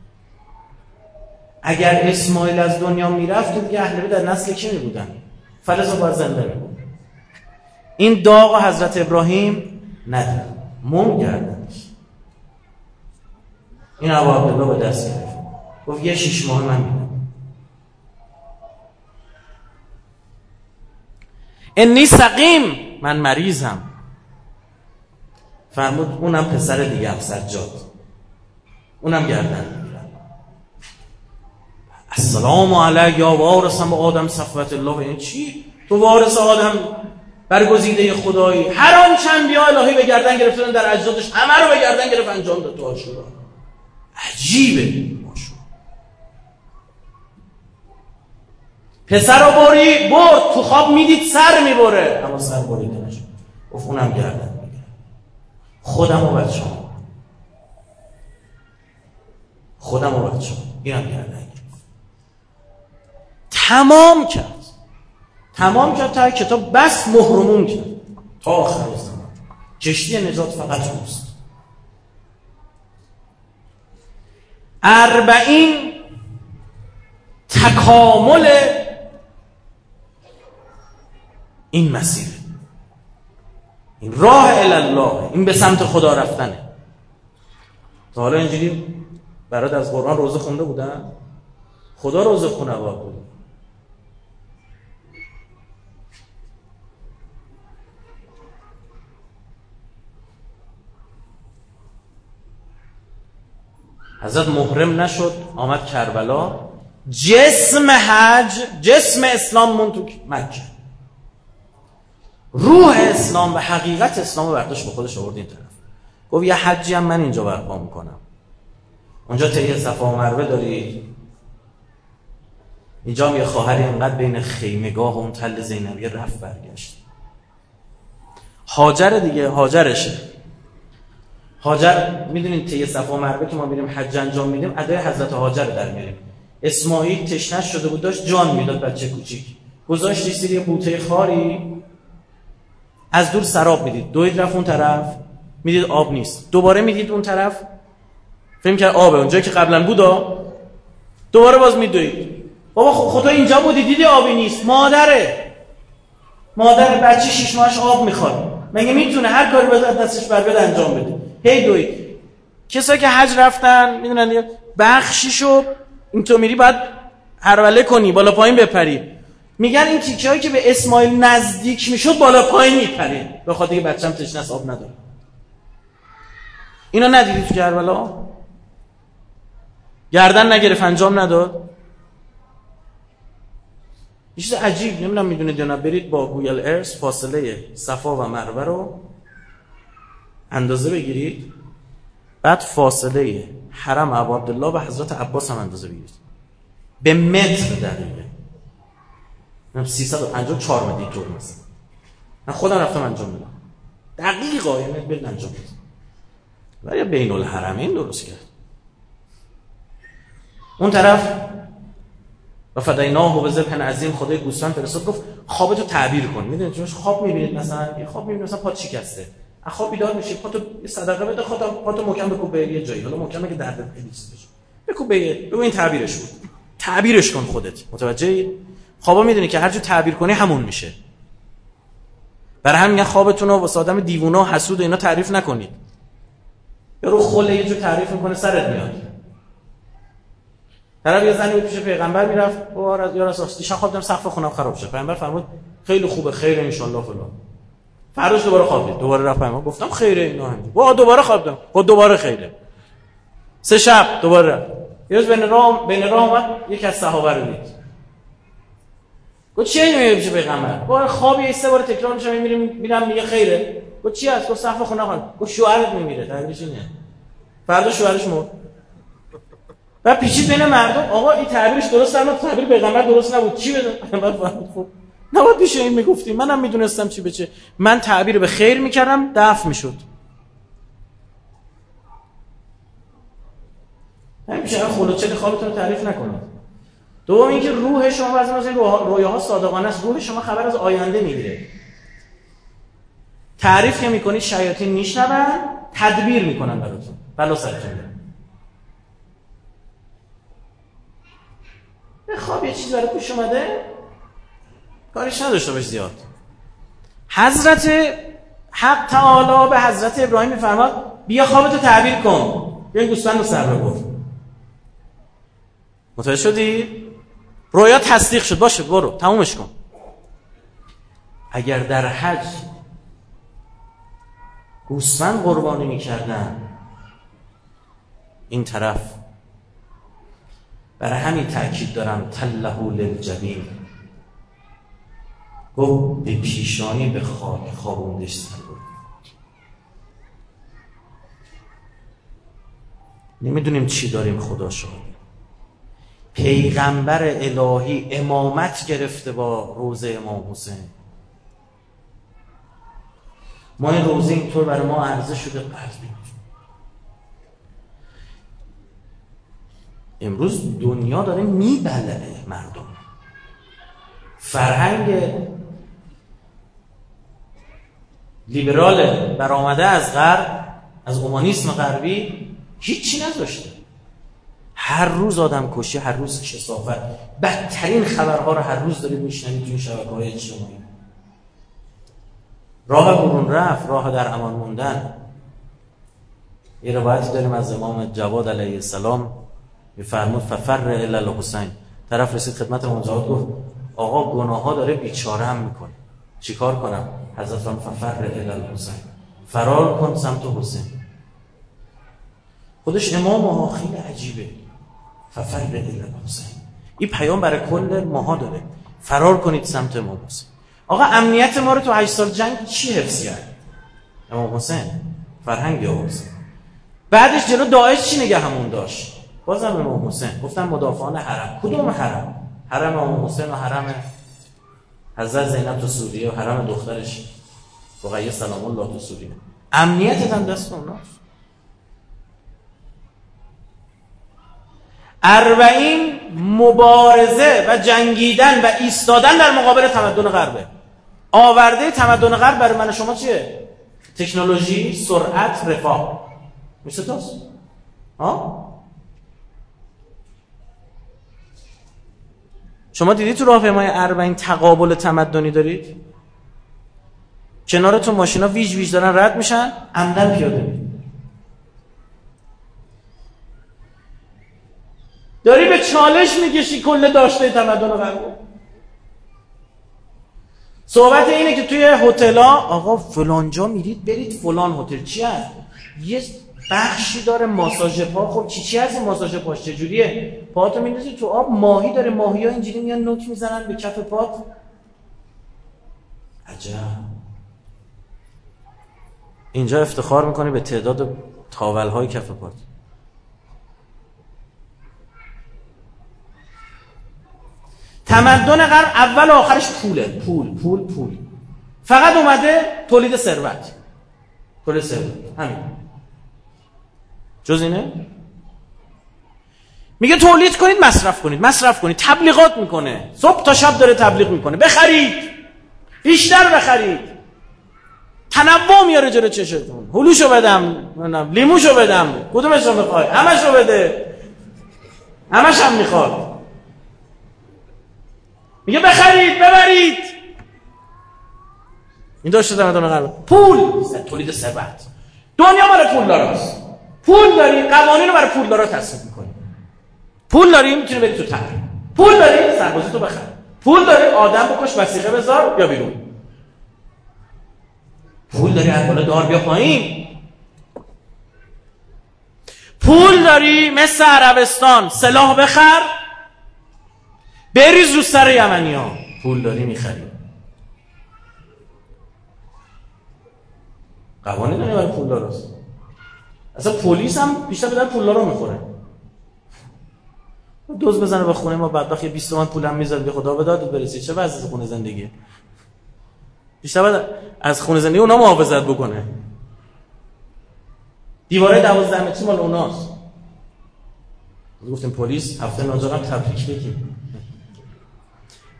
اگر اسماعیل از دنیا میرفت دیگه اهل بیت در نسل کی میبودن؟ فلسطین باید زنده میبود. این داغ حضرت ابراهیم ندید، موم گردنش. این ابو عبدالله به دست گرفت، گفت یه 6 ماه من میدم. انی سقیم، من مریضم. فرمود اونم پسر دیگه هم سجاد، اونم گردن میگیرم. السلام علیک یا وارثم آدم صفوت الله. این چی؟ تو وارث آدم برگزیده خدایی، هر آن چندی الهی به گردن گرفتن در اجدادش همه رو به گردن گرفت انجام داد تو عاشورا. عجیبه. پسر رو برد تو خواب میدید سر میبره، اما سر بریده نشد. گفت اونم گردن میگیره. خودم و بچه اینم گردن گرفت. تمام کرد تا کتاب بس مهرمون کرد تا آخر زمان. کشتی نجات فقط اوست. 40 تکامل این مسیر، این راه الله، این به سمت خدا رفتنه. تا حالا اینجوری برات از قرآن روزه خونده بودن؟ خدا روزه خونه بود. حضرت محرم نشد، آمد کربلا، جسم حج، جسم اسلام مون تو مکه، روح اسلام و حقیقت اسلام رو برداشت به خودش آورد این طرف. گفت یه حجی هم من اینجا برپا میکنم. اونجا طی صفا و مروه داری، اینجا هم یه خواهری اینقدر بین خیمگاه و اون تل زینبیه رفت برگشت. هاجر دیگه، هاجرشه. هاجر میدونید طی صفا و مروه که ما میریم حج انجام میدیم، ادای حضرت هاجر در میاریم. اسماعیل تشنه شده بود، داشت جان میداد، بچه کوچیک گذاشت سری بوته خاری، از دور سراب میدید، دوید رفت اون طرف، میدید آب نیست، دوباره میدید اون طرف، فهم کرد آبه، اونجایی که قبلا بود دوباره باز میدوید. بابا خدا اینجا بودی دیدی آبی نیست. مادر بچه 6 ماهش آب میخواد، مگه میتونه هر کاری بذاره دستش بر بیاد انجام بده؟ هی دوید. کسایی که حج رفتن میدونن دیگه، بخشیشو این تو میری باید هروله کنی، بالا پایین بپری. میگن این تیکه‌هایی که به اسماعیل نزدیک میشد بالا پایین میپرید، به خاطر اینکه بچه‌م تشنه است، آب نداره. اینا ندیدید تو کربلا؟ گردن نگرفت، انجام نداد. یه چیز عجیب، نمیدونم میدونید یا نه، برید با گوگل ارث فاصله صفا و مروه رو اندازه بگیرید، بعد فاصله حرم ابو عبدالله و حضرت عباس هم اندازه بگیرید به متر دقیقه. 354 متر طول مثلا. من خودم رفتم انجام دادم، دقیقا یعنی برید انجام بدید. ولی بین الحرمین درست کرد. اون طرف و فدیناه به ذبح عظیم، خدای گوسفند فرستاد، گفت خوابتو تعبیر کن. میدونید چون خواب میبینید، مثلا یه خواب میبینید مثلا پات شکسته، از خواب بیدار میشی، پاتو صدقه بده، پاتو محکم بکوب به یه جایی، حالا محکمه که درد خیلی چیز بشه، بکوب بگو این تعبیرش بود، تعبیرش کن خودت. متوجهی؟ خوابا میدونی که هر جو تعبیر کنی همون میشه. برای همین میگن خوابتون رو واسه آدم دیوونه و حسود و اینا تعریف نکنید. یارو خله یه جو تعریف میکنه سرت میاد. طرف یه زنی بود پیش پیغمبر میرفت، یا رسول الله دیشب خواب دیدم سقف خونم خراب شد. پیغمبر فرمود خیلی خوبه، خیره ان شاء الله فلان. فرداش دوباره خواب دید، دوباره رفت پیغمبر، گفتم خیره اینا هم. دوباره خواب دیدم، خود دوباره خیره. 3 شب دوباره رفت. یه روز بین راه اومد، یکی از صحابه رو دید. گفت چی میگه پیش پیغمبر؟ گفت خوابی 3 بار تکرار میشه، میرم میگه خیره. گفت چی هست؟ گفت سقف خونه خون. گفت شوهرت میمیره، تعبیرش اینه. فردا شوهرش مرد. و پیچید بین مردم، آقا این تعبیرش درست نبود، تعبیر پیغمبر درست نبود، چی بده؟ پیغمبر فرمود خب نباید پیش این میگفتی، منم میدونستم چی بچه، من تعبیر به خیر میکردم دفع میشد. نمیشه خلوچه خوابتون رو تعریف نکنید. دوم اینکه روح شما بعضی از این رویاها صادقانه است، روح شما خبر از آینده میگیره. تعریف که میکنید شیاطین میشنون، تدبیر میکنن براتون، بلا سرتون میارن. به خواب یه چیز برای پیش اومده کارش نداشته باش زیاد. حضرت حق تعالی به حضرت ابراهیم میفرماد بیا خوابتو تعبیر کن، بیا این گوسفند رو سر ببر. متوجه شدی؟ رویا تصدیق شد، باشه برو تمومش کن. اگر در حج گوسفند قربانی میکردن این طرف، برای همین تأکید دارم تله للجبین، گفت به پیشانی به خاک خوابوندش سر برد. نمیدونیم چی داریم خدا شد. پیغمبر الهی امامت گرفته با روزه امام حسین. ما این روزه اینطور برای ما عرضه شده قلبی. امروز دنیا داره میبلعه مردم. فرهنگ لیبرال برآمده از غرب، از اومانیسم غربی هیچی نذاشته. هر روز آدم کشی، هر روز کثافت، بدترین خبرها رو هر روز دارید میشنوید توی شبکه‌های اجتماعی. راه برون رفت، راه در امان موندن. یه روایتی داریم از امام جواد علیه السلام میفرمود ففر الی الحسین. طرف رسید خدمت امام جواد گفت آقا گناه‌ها داره بیچاره‌ام میکنه، چیکار کنم؟ حضرت فرمود ففر الی الحسین، فرار کن سمت حسین. خودش امام خیلی عجیبه. ففر الی الحسین، این پیام برای کل ماها داره، فرار کنید سمت امام حسین. آقا امنیت ما رو تو 8 سال جنگ چی حفظ کرد؟ امام حسین، فرهنگ حسین. بعدش جلو داعش چی نگهمون داشت؟ بازم امام حسین. گفتن مدافعان حرم. کدوم حرم؟ حرم امام حسین و حرم حضرت زینب تو سوریه و حرم دخترش رقیه سلام الله تو سوریه. امنیتت هم دست اوناست. 40 مبارزه و جنگیدن و ایستادن در مقابل تمدن غربه. آورده تمدن غرب برای من شما چیه؟ تکنولوژی، سرعت، رفاه. میشه تاست؟ شما دیدی تو راهپیمای 40 تقابل تمدنی دارید؟ کنارتون ماشینا ویژ ویژ دارن رد میشن، عمدن پیاده میرید. داری به چالش میکشی کل داشته تمدن غرب. صحبت اینه که توی هتل‌ها آقا فلان جا میرید برید فلان هتل چی هست؟ یه بخشی داره ماساژ پا. خب چی هست ماساژ پاش چجوریه؟ پاهاتو میندازی تو آب، ماهی داره، ماهی‌ها اینجوری میان نوک میزنن به کف پات. عجب. اینجا افتخار میکنی به تعداد تاول‌های کف پات. تمدن غرب اول و آخرش پوله. پول. فقط اومده تولید ثروت. تولید ثروت. همین. جز اینه؟ میگه تولید کنید، مصرف کنید. تبلیغات میکنه. صبح تا شب داره تبلیغ میکنه. بخرید. بیشتر بخرید. تنوع میاره جلو چشتون. هلوشو بدم، لیموشو بدم. کدومشو میخوای؟ همشو بده. همش هم میخواد. میگه بخرید، ببرید. این داشته تمدن غرب. پول، تولید ثروت. دنیا مال پولداراست. پول داری، قوانین رو برای پولدارا تصویب می‌کنی. پول داری میتونی بری تو تحریم. پول داری سربازی تو بخر. پول داری آدم بکش وثیقه بذار بیا بیرون. پول داری از بالا دار بیا پایین. پول داری مثل عربستان سلاح بخر بریز رو سر یمنی‌ها. پول داری میخری. قوانین داری برای پولداراست. اصلا پلیس هم بیشتر به در پولدارا میخوره. دوز بزنه به خونه ما بدبخت یه 20 تومن پولم میذاره به خدا بداد برسید. چه وضعیت خونه زندگی؟ بیشتر باید از خونه زندگی اونا محافظت بکنه. دیواره 12 متری مال اوناست. گفتیم پلیس هفته ناجا هم تبریک بگیم.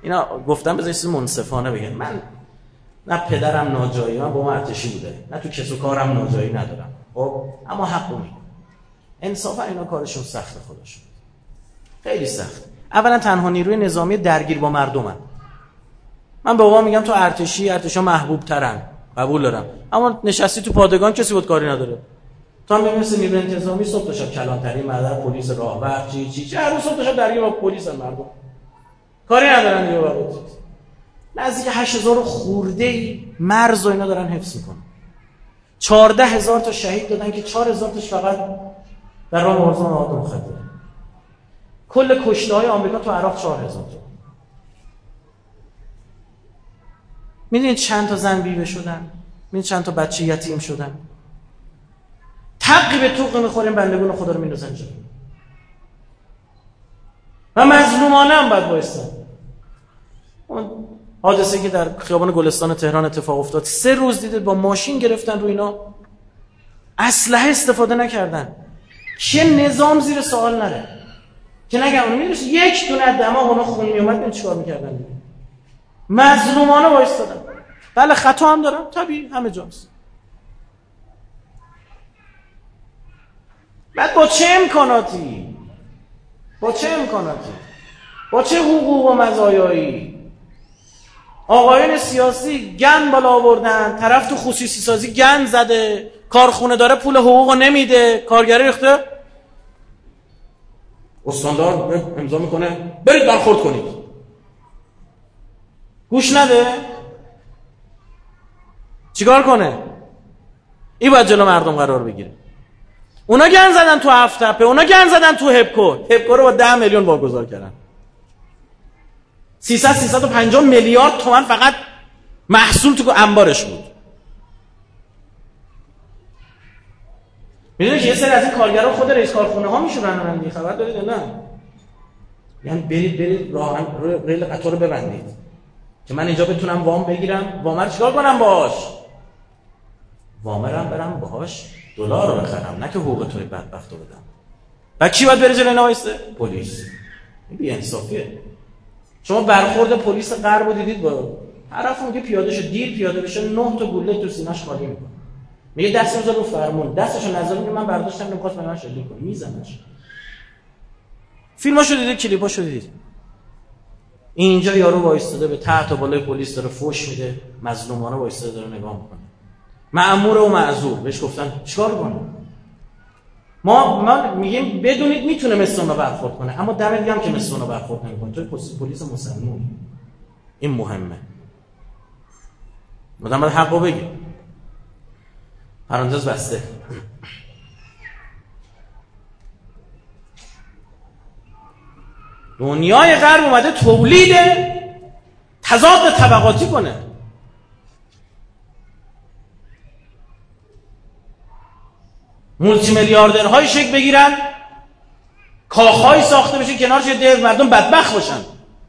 اینا گفتم بذار چیز منصفانه بگم. من نه پدرم ناجایی، من با ما ارتشی بوده، نه تو کس و کارم ناجایی ندارم، خب اما حقو میگم. انصافا اینا کارشون سخته، خودشون خیلی سخت. اولا تنها نیروی نظامی درگیر با مردمن. من به بابا میگم تو ارتشا محبوب ترن، قبول دارم، اما نشستی تو پادگان کسی بود کاری نداره. تو هم مثل نیروی انتظامی صبح تا شب کلانتری، مدار پلیس راهور، چی هر روز صبح تا شب درگیر با پلیس مردم، کاری ندارن دیگه. واقعا نزدیک 8000 خورده مرز و اینا دارن حفظ میکنن. 14000 تا شهید دادن که 4000 تاش فقط در راه مبارزه با مواد مخدر. کل کشته‌های آمریکا تو عراق 4000 تا. میدونید چند تا زن بیوه شدن؟ میدونید چند تا بچه یتیم شدن؟ تقی به توق میخوریم، بندگون خدا رو میندازن جلو و مظلومانه هم باید بایستن. اون حادثه که در خیابان گلستان تهران اتفاق افتاد، 3 روز دیدید با ماشین گرفتن رو اینا، اسلحه استفاده نکردن که نظام زیر سوال نره، که نگم اون میدونید یک دونه دماغ اونا خون میومد من چیکار میکردن؟ مظلومانه وایستادن. بله خطا هم دارن، طبیعی، همه جاست. بعد با چه امکاناتی، با چه حقوق و مزایایی آقایان سیاسی گند بالا آوردن، طرف تو خصوصی سازی گند زده، کارخونه داره پول حقوقو نمیده، کارگری ریخته، استاندار امضا میکنه برید برخورد کنید، گوش نده، چیکار کنه؟ این باید جلو مردم قرار بگیره. اونا گند زدن تو هفت‌تپه، اونا گند زدن تو هپکو رو با 10 میلیون واگذار کردن. 350 میلیارد تومان فقط محصول تو انبارش بود. میدونی که یه سری از این کارگرها خود رئیس کارخونه ها میشورن، دیگه خبر دارید نه؟ یعنی برید راه ریل قطار رو ببندید که من اینجا بتونم وام بگیرم. وامر چیکار کنم باهاش؟ وامرم برم باهاش دلار رو بخرم، نه که حقوق توی بدبخت رو بدم. و کی باید بره جلوی اینا وایسته؟ پلیس. این بی انصافیه. شما برخورد پلیس غرب رو دیدید؟ با طرف میگه پیاده شو، دیر پیاده بشه 9 تا گوله تو سینه‌اش خالی میکنه، میگه دستش رو فرمون، دستشو نذاره، میگه من برداشتم نمیخواست من شلیک کنم، میزنش. فیلماشو دیدید، کلیپاشو دیدید. اینجا یارو وایستاده به تحت و بالای پلیس داره فوش میده، مظلومانه وایستاده داره نگاه میکنه. مأمور و معذور بهش گفتن چیکار کنه؟ ما میگیم بدونید میتونه مثل اونا برخورد کنه، اما دم دیگه هم که مثل اونا برخورد نمیکنه. توی پلیس مسلمون این مهمه. مدام باید حقو بگی. پرانتز بسته. دنیای غرب اومده تولید تضاد طبقاتی کنه. مولتی میلیاردرهای شکل بگیرن، کاخهای ساخته بشه کنارش ده مردم بدبخت باشن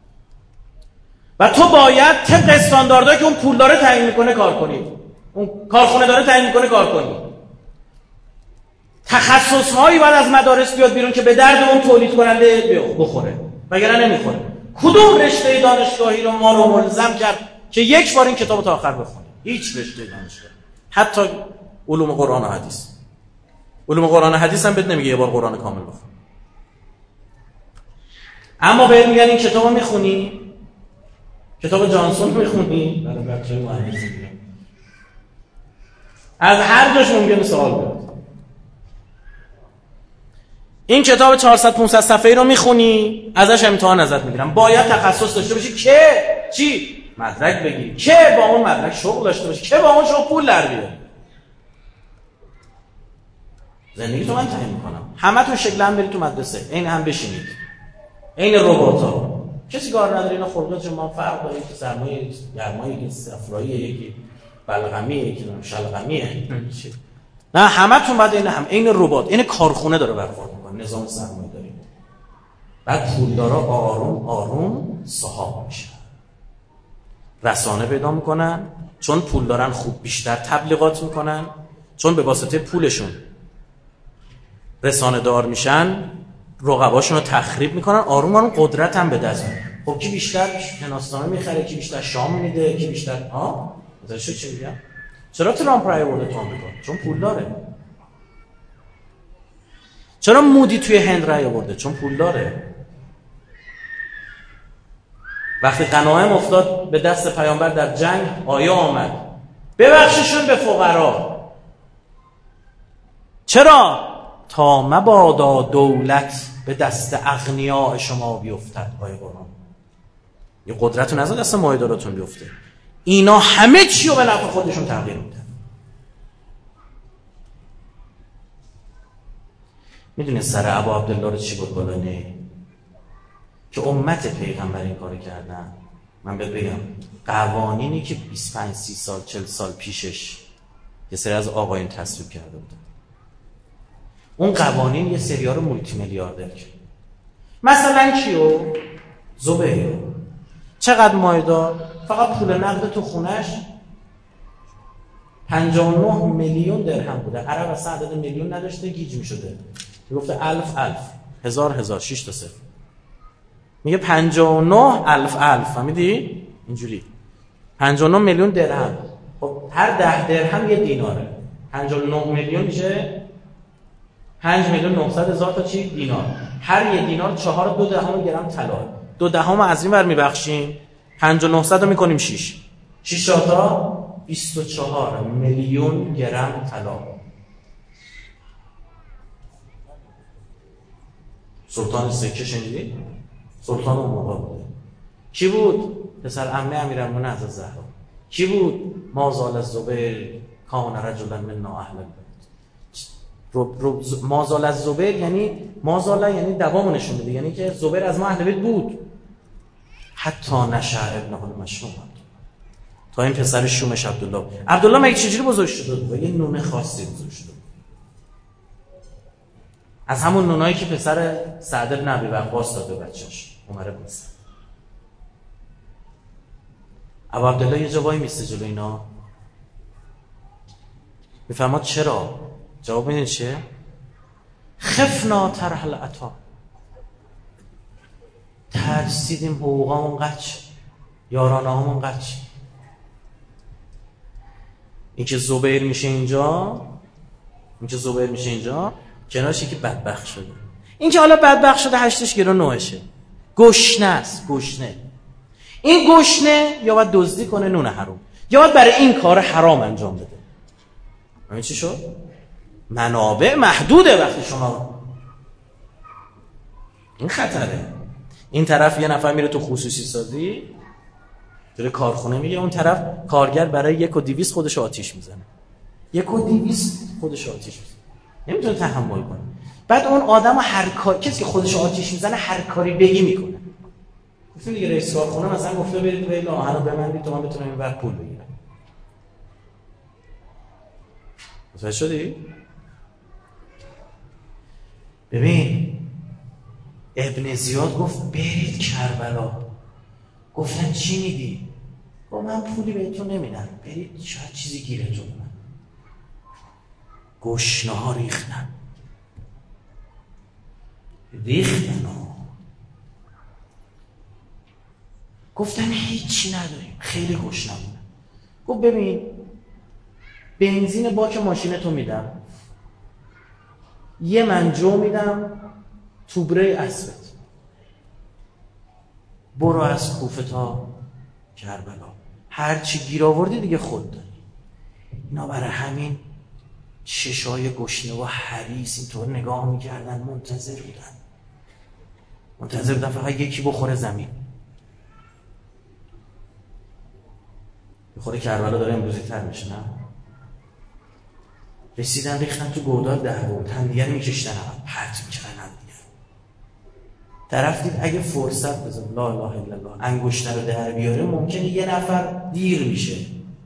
و تو باید طبق استانداردهایی که اون پول داره تعیین میکنه کار کنی، اون کارخونه داره تعیین میکنه کار کنی. تخصصهایی باید از مدارس بیاد بیرون که به درد اون تولید کننده بخوره، وگرنه نمیخوره. کدوم رشته دانشگاهی رو ما رو ملزم کرد که یک بار این کتابو تا آخر بخونی؟ هیچ رشته دانشگاهی. حتی علوم قرآن و حدیث. علوم قرآن و حدیث هم بهت نمیگه یه بار قرآن کامل بخون. اما بهت میگن این کتابو میخونی، کتاب جانسون میخونی، برای بچه‌های مهندسی میگم، از هر جاش ممکنه سوال بیاد. این کتاب 400-500 صفحه‌ای رو میخونی، ازش امتحان ازت میگیرن. باید تخصص داشته باشی که چی؟ مدرک بگیری، که با اون مدرک شغل داشته باشی، که با اون شغل پول در بیاری. زندگی تو من تعیین میکنم. همتون شکل هم برید تو مدرسه، عین هم بشینید، عین ربات‌ها. کسی کار نداره. اینا خلقات ما فرق داره، یکی سرمایه گرمایی، یکی صفرایی، یکی بلغمیه، یکی شلغمیه. نه همتون بعد عین ربات، عین کارخونه داره برخورد میکنه. نظام سرمایه داری. بعد پولدارا آروم آروم صاحب میشن، رسانه پیدا میکنن، چون پول دارن خوب بیشتر تبلیغات میکنن، چون به واسطه پولشون رسانه دار میشن، رقباشون رو تخریب میکنن، آروم آروم قدرت هم به دست میارن. خب کی بیشتر شناسنامه میخره، کی بیشتر شام میده، کی بیشتر مثلا چی میگم؟ چرا ترامپ رای آورده تو آمریکا؟ چون پول داره. چرا مودی توی هند رای آورده؟ چون پول داره. وقتی غنایم افتاد به دست پیامبر در جنگ، آیه آمد ببخششون به فقرا. چرا؟ تا مبادا دولت به دست اغنیاء شما بیفتد. آیه قرآن. یه قدرت رو نذار دست مایه‌داراتون بیفته. اینا همه چی رو به نفع خودشون تغییر میدن. میدونه سر ابو عبدالله رو چی بود بالانه؟ که امت پیغمبر این کار کردن. من بهت بگم قوانینی که 25 30 سال 40 سال پیشش یه سری از آقایون تصویب کرده بودن، اون قوانین یه سری‌ها رو مولتی میلیاردر کرد. مثلا کیو؟ زبیر. چقدر مایدار؟ فقط پول نقد تو خونش 59 میلیون درهم بوده. عرب اصلا عدد میلیون نداشته، گیج میشده. میگفته الف 1000 6 تا صفر. میگه 59 الف. فهمیدی؟ اینجوری 59 میلیون درهم. خب هر 10 درهم یه دیناره. 59 میلیون میشه 5 میلیون 900 هزار تا چی؟ دینار. هر یه دینار 4.2 گرم طلا. 2 از این ور میبخشیم، 5900 رو میکنیم 6 تا 24 میلیون گرم طلا. سلطان سکه شنیدی؟ سلطان اون موقع بوده. کی بود؟ پسر عمه امیرالمومنین از زهرا. کی بود؟ مازال الزبیر کان رجلا منا اهل البیت. مازال الزبیر یعنی مازال یعنی دوامو نشون میده، یعنی که زبیر از ما اهل بیت بود. حتی نشأ ابنه المشوم، تا این پسر شومش عبدالله مگه چجوری بزرگ شده بود؟ یه نون خاصی بزرگ شده. از همون نونایی که پسر سعد بن ابی وقاص داد به بچه‌ش عمر بن سعد. ابو عبدالله یه جا وای میسته جلو اینا، میفهمد چرا؟ جواب میدین چیه؟ خفنا طرح العطا، ترسیدیم حقوقامون قچ، یارانه‌هامون قچ. این که زبیر میشه اینجا کنارش که بدبخت شده. این که حالا بدبخت شده 8 گرو 9شه. گشنه است، گشنه. این گشنه یا باید دزدی کنه نون حرام، یا باید برای این کار حرام انجام بده. همین چی شد؟ منابع محدوده. وقتی شما این خطره. این طرف یه نفر میره تو خصوصی سازی داره کارخونه میگه، اون طرف کارگر برای 1,200 خودش آتیش میزنه. 1,200 خودش آتیش میزنه، نمیتونه تحمل کنه. بعد اون آدمو هر کاری، کسی که خودش آتیش میزنه هر کاری بگی میکنه. گفتم دیگه رئیس کارخونه مثلا گفته برید ریل آهنو ببندید تا من بتونم این وقت پول بگیرم. متوجه شدی؟ ببین ابن زیاد گفت برید کربلا. گفتن چی میدی؟ گفت من پولی بهتون نمیدم، برید شاید چیزی گیرتون اومد. گشنه ها ریختن گفتن هیچی نداریم، خیلی گشنه بودن. گفت ببین بنزین باک ماشینتو میدم، یه منجو میدم توبره اسبت، برو از کوفه تا کربلا، هر چی گیر آوردی دیگه خود داری. اینا برای همین چشای گشنه و حریص اینطور نگاه میکردن، منتظر بودن فقط یکی بخوره زمین. بخوره کربلا داره امروزی تر میشه. نه رسیدن ریختن تو گودال دهوم، هم دیگر میکشتن هم پرت میکردن هم دیگر. طرف دید اگه فرصت بزن لا اله الا الله انگشتر رو در بیاره ممکنه یه نفر دیر میشه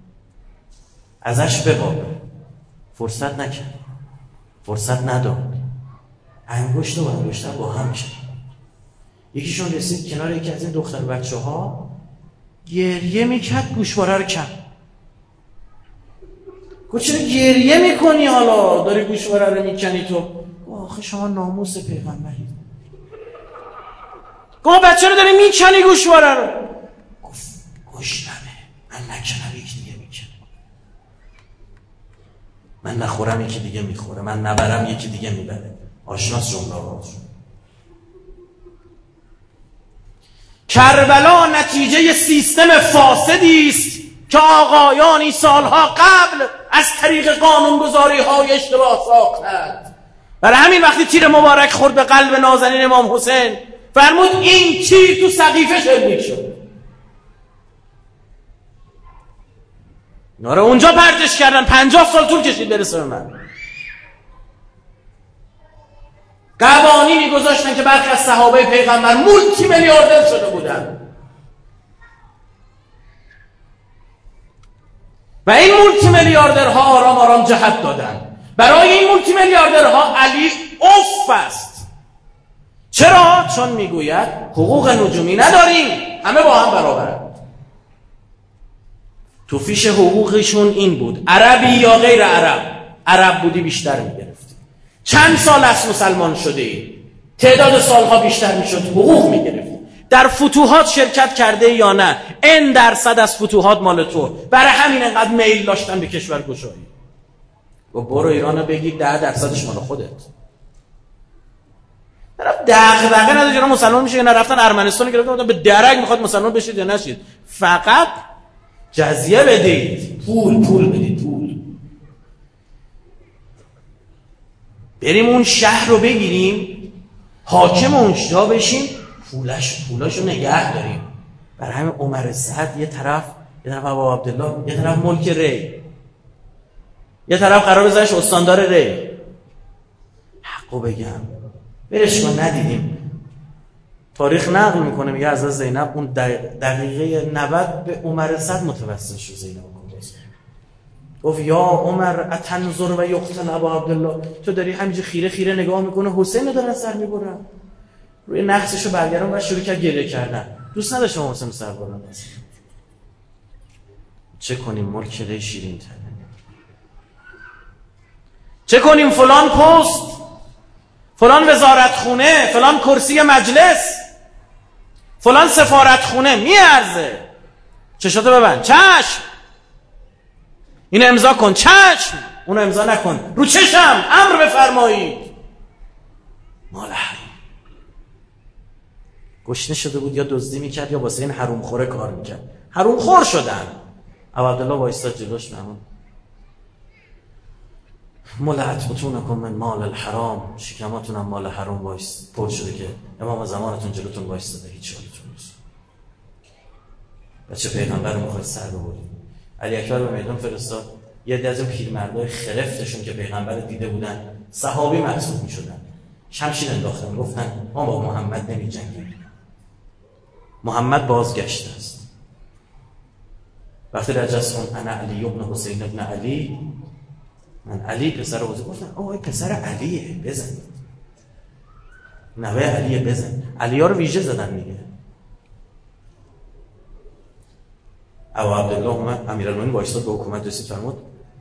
ازش ببابه. فرصت نکرد، فرصت نداد، انگشت و انگشتر با هم کرد. یکیشون رسید کنار یکی از این دختر بچه ها، گریه میکرد، گوشواره رو کن. گفت چرا گریه میکنی حالا داری گوشواره رو میکنی تو؟ آخه شما ناموس پیغمبری. گفت بچه رو داری میکنی گوشواره رو. گفت گوش نمه، من نکنم یکی دیگه میکنه، من نخورم یکی دیگه میخوره، من نبرم یکی دیگه میبره. آشناس جمله ها. کربلا نتیجه سیستم فاسدی است که آقایانی سالها قبل از طریق قانونگذاری های اشتباه ساختند. برای همین وقتی تیر مبارک خورد به قلب نازنین امام حسین فرمود این تیر تو سقیفه شلیک شد. ناره اونجا پرتش کردن، 50 سال طول کشید برسه به من. قوانینی گذاشتن که برخی از صحابه پیغمبر مولتی میلیاردر شده بودن و این مولتی میلیاردرها آرام آرام جهت دادن. برای این مولتی میلیاردرها علی اوف است. چرا؟ چون میگوید حقوق نجومی نداریم، همه با هم برابرند. تو فیش حقوقشون این بود عربی یا غیر عرب بودی بیشتر میگرفتی. چند سال از مسلمان شده ای، تعداد سالها بیشتر میشد حقوق میگرفتی. در فتوحات شرکت کرده یا نه، N% از فتوحات مال تو. برای همین انقدر میل داشتن به کشور گشایی. و برو ایرانو بگیر 10% مال خودت. طرف دغدغه نداره ایران مسلمان میشه یا نه. رفتن ارمنستان گرفتن به درک میخواد مسلمان بشید یا نشید، فقط جزیه بدید، پول بدید، پول. بریم اون شهر رو بگیریم، حاکم اون جا بشیم، پولاشو نگه داریم. برای همین عمر سعد یه طرف ابا عبدالله، یه طرف ملک ری، یه طرف قرار بذارش استاندار ری. حقو بگم برش کن، ندیدیم. تاریخ نقل میکنه میگه از زینب اون دقیقه 90 به عمر سعد متوسل شد. زینب گفت یا عمر اتنظر و یقتل ابا عبدالله، تو داری همینجوری خیره خیره نگاه میکنه حسین دارن سر میبرن. روی نقصشو برگردون و شروع کرد گریه کردن. دوست نداشت امام حسین سر بردن. چه کنیم ملک ری شیرین تره، چه کنیم فلان پست، فلان وزارت خونه، فلان کرسی مجلس، فلان سفارت خونه میارزه. چشاتو ببند، چشم اینو امضا کن، چشم اونو امضا نکن، رو چشم امر بفرمایید. مال حرام. گشنه شده بود یا دزدی میکرد یا واسه این حروم خوره کار میکرد. حروم خور شدن. ابو عبدالله وایستاد جلوش، مهمون ملعت بطونکم من مال الحرام، شکماتونم مال حرام پر شده که امام زمانتون جلوتون وایستاده، هیچ حالتون نیست. بچه پیغمبر رو میخواید سر ببرید. علی اکبر به میدان فرستاد. یه عده از اون پیرمردای خرفتشون که پیغمبر دیده بودن صحابی محسوب میشدن، شمشیر انداختن، گفتن ما با محمد نمیجنگیم، محمد بازگشته است. وقتی رجسون انا علی ابن حسین ابن علی، من علی پسر حسین، گفتن آقای پسر علیه، بزنید، نوه علیه، بزن. علی ها رو ویژه زدن میگه. ابو عبدالله اومد، امیرالمومنین وایساد به حکومت رسید، فرمود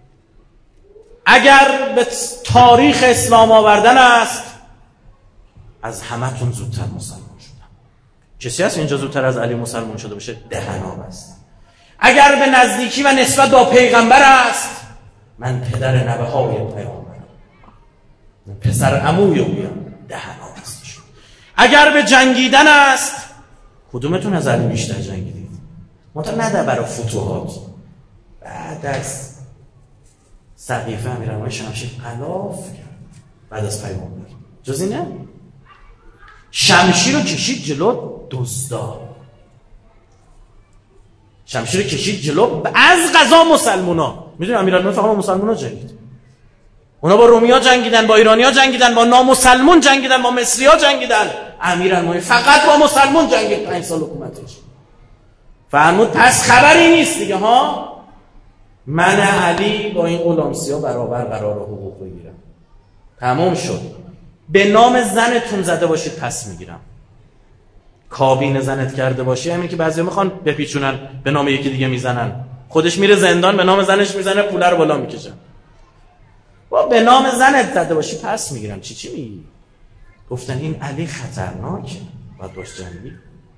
اگر به تاریخ اسلام آوردن است از همتون زودتر مسلمان شدم. کسی هست اینجا زودتر از علی مسلمان شده باشه؟ دهناب است. اگر به نزدیکی و نسبت با پیغمبر است، من پدر نوه های پیغمبرم، من پسر عموی اویم، دهناب است. اگر به جنگیدن است، کدومتون از علی بیشتر جنگیدید؟ منطقه نده برای فتوحات. بعد از سقیفه امیرالمومنین شمشیر غلاف کرد بعد از پیغمبر. جز اینه شمشیر رو کشید جلو دزدا، شمشیر رو کشید جلو از قضا مسلمونا. میدونی امیرالمومنین فقط با مسلمونا جنگید. اونا با رومیا جنگیدن، با ایرانیا جنگیدن، با نامسلمون جنگیدن، با مصریا جنگیدن. امیرالمومنین فقط با مسلمون جنگید 5 سال حکومتش. فرمود پس خبری نیست دیگه ها، من علی با این غلامسیا برابر قرار حقوق بگیرم. تمام شد. به نام زنتون زده باشید پس میگیرم. کابین زنت کرده باشی، همین که بعضیا میخوان بپیچونن به نام یکی دیگه میزنن، خودش میره زندان به نام زنش میزنه، پول رو بالا میکشن. با به نام زنت زده باشی پس میگیرم. چی میگی؟ گفتن این علی خطرناکه. باید باش جنگی.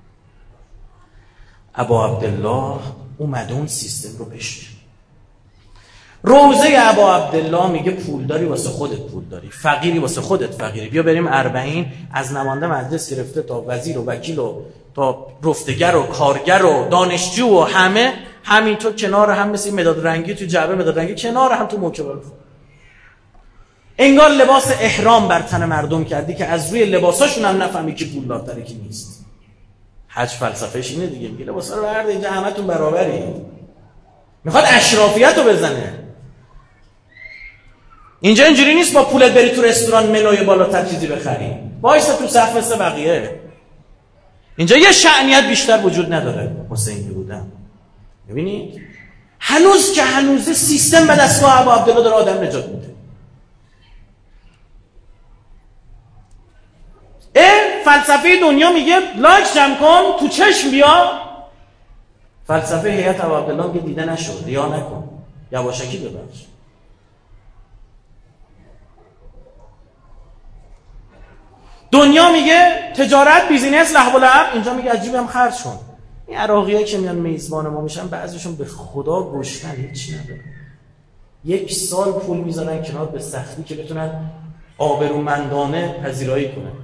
ابا عبدالله اومده اون سیستم رو بشکنه. روزه ابا عبدالله میگه پولداری واسه خودت پولداری، فقیری واسه خودت فقیری. بیا بریم 40 از نماینده مجلس گرفته تا وزیر و وکیل و تا رفتگر و کارگر و دانشجو و همه همینطور کنار هم مثل مداد رنگی تو جعبه مداد رنگی کنار هم تو موکبال. انگار لباس احرام بر تن مردم کردی که از روی لباساشون هم نفهمی که پولدارتره کی نیست. حج فلسفهش اینه دیگه، میگه لباسا رو برد اینجا همتون برابری. میخواد اشرافیت رو بزنه. اینجا اینجوری نیست با پولت بری تو رستوران منوی بالاتر چیزی بخری، وایسا تو صف مثل بقیه. اینجا یه شأنیت بیشتر وجود نداره. حسین که بودم ببینید هنوز که هنوز سیستم به دستگاه ابا عبدالله داره آدم نجات میده. فلسفه دنیا میگه لایک جمع کن تو چشم بیا، فلسفه هیئت ابا عبدالله میگه دیده نشو، ریا نکن، یواشکی ببخش. دنیا میگه تجارت بیزینس لهو و لعب، اینجا میگه عجیبی هم خرج کن. این عراقیایی که میان میزبان ما میشن بعضیشون به خدا گوشتن هیچی نداره. 1 سال پول میذارن کنار به سختی که بتونن آبرومندانه پذیرایی کنن.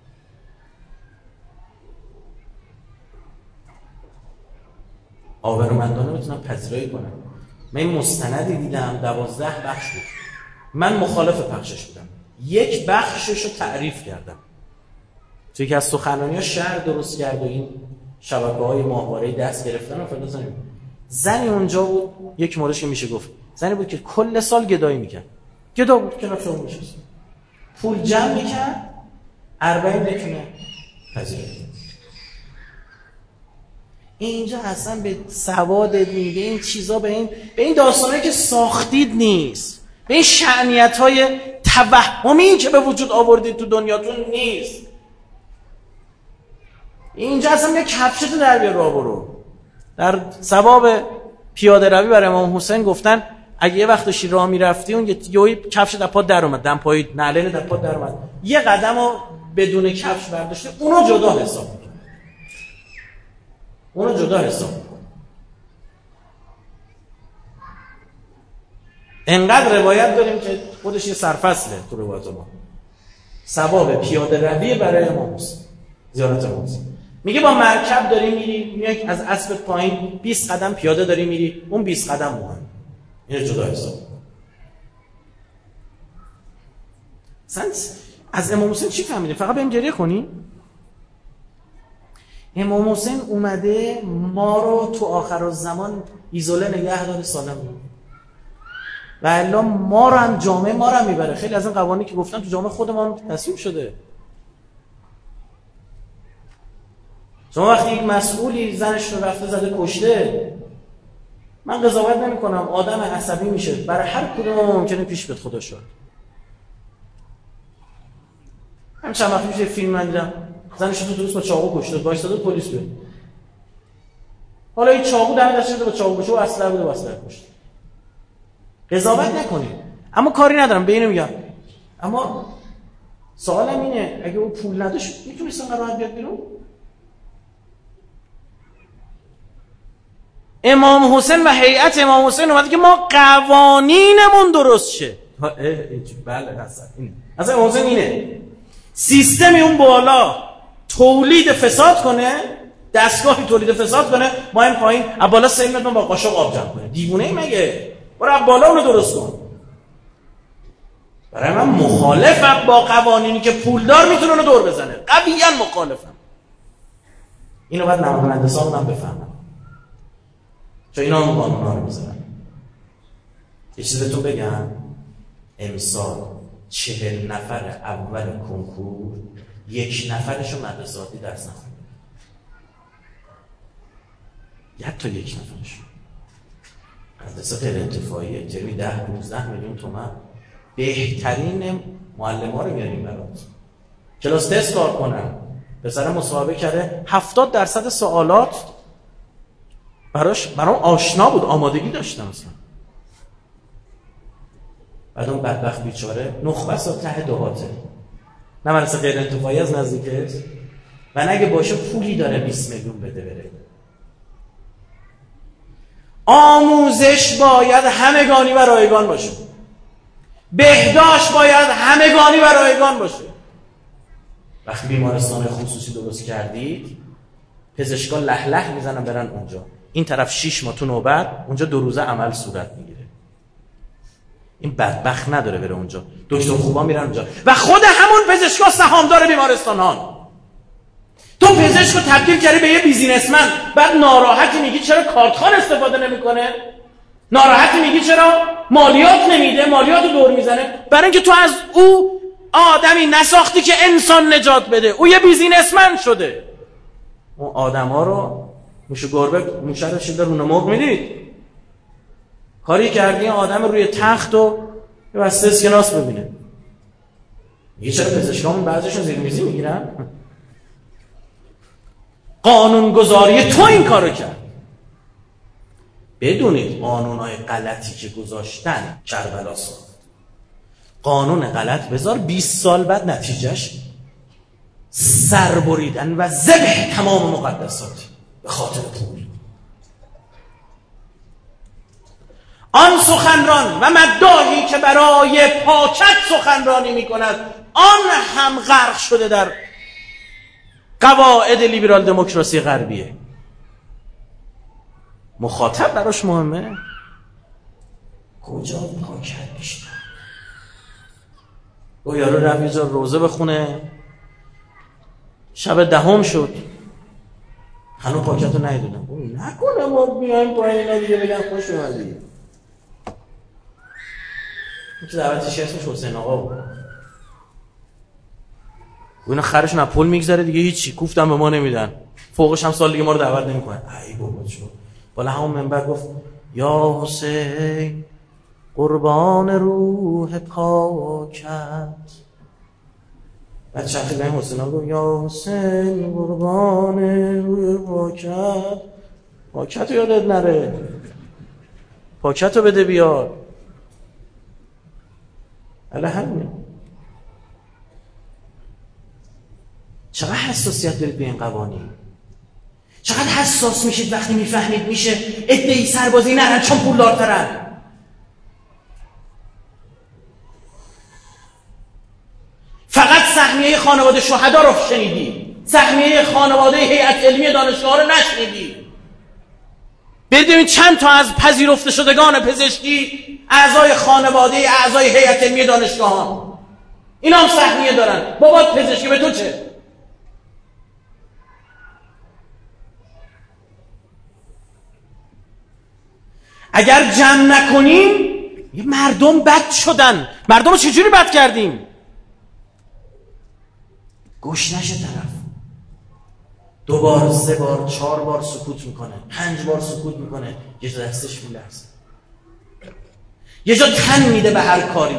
آبرومندانه بتونن پذیرایی کنن. من این مستندی دیدم 12 بخش بود. من مخالف پخشش بودم. 1 بخشش رو تعریف کردم. توی که از سخنرانی‌ها شهر درست کرد و این شبکه‌های ماهواره‌ای دست گرفتن و فلان. زنی اونجا بود، یک موردش که میشه گفت زنی بود که کل سال گدایی میکرد. گدا بود کنار شما میشست. پول جمع میکرد 40 بتونه پذیرایی. اینجا اصلا به سوادت نیست، به این چیزا، به این داستانایی که ساختید نیست، به این شأنیت‌های توهمی که به وجود آوردید تو دنیاتون نیست. اینجا اصلا یه کفشت در بیار راه برو. در ثواب پیاده روی برای امام حسین گفتن اگه یه وقت داشتی راه میرفتی اون یه کفش در پات در اومد، دمپایی نعلین در پات در اومد، یه قدمو بدون کفش برداشته، اونو جدا حساب کن. اونو جدا حساب کن. انقدر روایت داریم که خودش یه سرفصله تو روایت ما. ثواب پیاده روی برای امام حسین، زیارت امام حسین. میگه با مرکب داری میری، میای از اسب پایین 20 قدم پیاده داری میری، اون 20 قدم مهم. اینو جدا حساب کن. از امام حسین چی فهمیدیم؟ فقط بریم گریه کنی؟ امام حسین اومده ما رو تو آخرالزمان ایزوله نگه داره سالم. و الا ما رو هم جامعه ما رو هم میبره. خیلی از این قوانینی که گفتن تو جامعه خودمان تصویب شده. شما وقتی یک مسئولی زنش رو رفته زده کشته، من قضاوت نمی کنم، آدم عصبی میشه، برای هر کدوم ممکنه پیش بیاد، خدا شاهد. هم چند وقتی میشه فیلم من دیدم زنش رو درست با چاقو کشته، وایساده پلیس بیاد. حالا این چاقو دم دستش با چاقو کشه و اسلحه بوده، اسلحه کشته. قضاوت نکنید، اما کاری ندارم به اینو میگم. اما سوالم اینه اگه او پول نداشت میتونست اینقدر راحت بیاد بیرون؟ امام حسین و هیئت امام حسین اومده که ما قوانینمون درست شه. بله اصلا امام حسین اینه سیستمی اون بالا تولید فساد کنه، دستگاهی تولید فساد کنه، ما این پایین از بالا سیمتون با قاشق آب جمع کنه. دیوونه ای مگه؟ برو از بالا اونو درست کن. برای من مخالفم با قوانینی که پولدار میتونه اونو دور بزنه، قویاً مخالفم. اینو باید نمایندگان هم بفهمن، چون اینا اون قانونا رو میذارن. یه چیز بهتون بگم، امسال 40 نفر اول کنکور 1 نفرشو مدرسه عادی درس نخونده. حتی 1 نفرشو. مدرسه غیر انتفاعیه، جمی 10-15 میلیون تومان. بهترین معلم‌ها رو میاریم برات. کلاس تست کار کنن. پسر مصاحبه کرده 70% سوالات برام آشنا بود، آمادگی داشتم اصلا. بعد اون بدبخت بیچاره نخبه سا ته دهاته، نه مدرسه غیر انتفاعی از نزدیکه، و اگه باشه پولی داره 20 میلیون بده بره. آموزش باید همگانی و رایگان باشه. بهداشت باید همگانی و رایگان باشه. وقتی بیمارستان خصوصی درست کردید پزشکان لح لح میزنن برن اونجا، این طرف 6 ماه تو نوبت، اونجا 2 روزه عمل صورت میگیره. این بدبخت نداره بره اونجا، دکتر خوبا میرن اونجا و خود همون پزشکا سهامدار بیمارستان هان. تو پزشکو تبدیل کردی به یه بیزینسمن، بعد ناراحتی میگی چرا کارتخوان استفاده نمیکنه؟ ناراحتی میگی چرا مالیات نمیده، مالیاتو دور میزنه؟ برای اینکه تو از او آدمی نساختی که انسان نجات بده، او یه بیزینسمن شده. اون آدما رو موش گربه موشه رو شده رونه مرغ میدید. کاری کردی این آدم روی تخت و یه بسته اسکناس ببینه. میگه چرا پزشکامون بعضیشون زیر میزی میگیرن؟ قانونگذاری تو این کارو کرد. بدونید قانونهای غلطی که گذاشتن کربلا ساخت. قانون غلط بذار 20 سال بعد نتیجهش سر بریدن و ذبح تمام مقدساتی به خاطر پول. آن سخنران و مداحی که برای پاکت سخنرانی میکند آن هم غرق شده در قواعد لیبرال دموکراسی غربیه. مخاطب براش مهمه. کجا پاکت بیشتر؟ او یارو رفت یه جا روزه بخونه، شب 10 شد هنوز پاکت رو ندیدونم. نکنه ما بیایم پایین اینا دیگه بگن خوش اومدی. این که دعوتش اسمش حسین آقا بود. و اینا خرشون از پل میگذره دیگه هیچی، کوفتم به ما نمیدن، فوقش هم سال دیگه ما رو دعوت نمیکنن. ای بابا شو. بالا همون منبر گفت یا حسین قربان روح پاکت. بعد شخصی به این حسین گفت یا حسین قربان روح پاکت. پاکت رو یادت نره، پاکت رو بده بیار. اله همینه. چقدر حساسیت دارید به این قوانین؟ چقدر حساس میشید وقتی میفهمید میشه عده‌ای سربازی نرن چون پولدارترن؟ فقط سهمیه خانواده شهدا رو شنیدی، سهمیه خانواده هیئت علمی دانشگاه رو نشنیدی. ببینید چند تا از پذیرفته شدگان پزشکی اعضای خانواده اعضای هیئت علمی دانشگاهان، اینا هم سهمیه دارن. بابا پزشکی به تو چه؟ اگر جمع نکنیم یه مردم بد شدن. مردم رو چجوری بد کردیم؟ گوش نشه طرف 2 بار 3 بار 4 بار سکوت میکنه، 5 بار سکوت میکنه، یه جا دستش میلرزه، یه جا تن میده به هر کاری،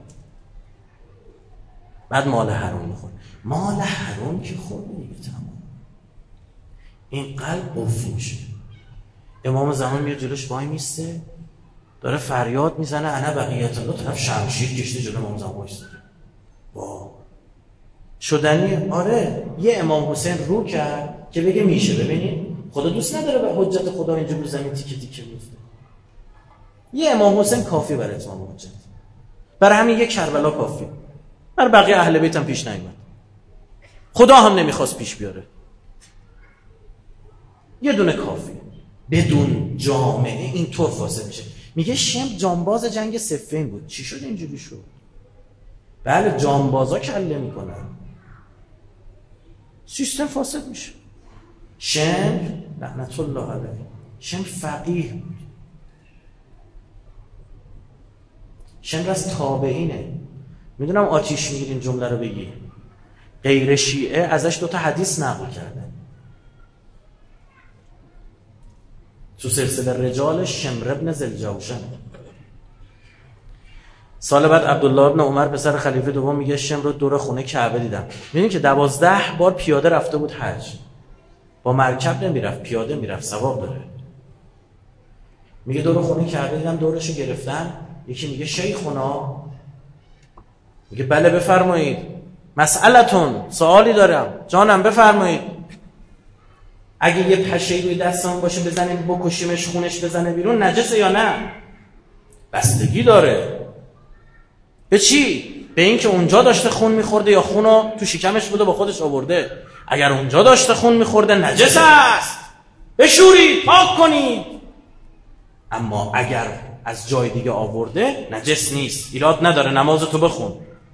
بعد مال حرام میخوره. مال حرام که خورده دیگه تمام. این قلب قفل میشه. امام زمان میاد جلوش وای میسته داره فریاد میزنه انا بقیت الله، طرف شمشیر کشته جلو امام زمان وایساده. وا شدنی. آره یه امام حسین رو کرد که بگه میشه. ببینید خدا دوست نداره به حجت خدا اینجا رو زمین تیکه تیکه میفته. یه امام حسین کافی برای اتمام حجت. برای همین یه کربلا کافی. برای بقیه اهل بیت هم پیش نیامد. خدا هم نمیخواست پیش بیاره. یه دونه کافی. بدون جامعه اینطور فاسد میشه. میگه شم جانباز جنگ صفین بود. چی شد اینجوری شد؟ بله جانبازا کله میکنن، سیستم فاسد میشه. شم لعنت الله علیه، شم فقیه بود. شم از تابعینه. میدونم آتیش میگیرین این جمله رو بگی. غیر شیعه ازش 2 تا حدیث نقل کردن تو سلسله رجال. شمر ابن ذوالجوشن. سال بعد عبدالله ابن عمر پسر خلیفه دوم میگه شمر رو دور خونه کعبه دیدم. میدونی که 12 بار پیاده رفته بود حج. با مرکب نمیرفت، پیاده میرفت، ثواب داره. میگه دور خونه کعبه دیدم، دورشو گرفتن. یکی میگه شیخونا، میگه بله بفرمایید، مسئلتون، سوالی دارم. جانم بفرمایید. اگه یه پشه‌ای روی دستمون باشه بزنیم بکشیمش خونش بزنه بیرون نجسه یا نه؟ بستگی داره. به چی؟ به این که اونجا داشته خون میخورده یا خونو تو شکمش بوده با خودش آورده. اگر اونجا داشته خون میخورده نجس است، بشورید، پاک کنید. اما اگر از جای دیگه آورده نجس نیست، ایراد نداره، نمازتو بخون.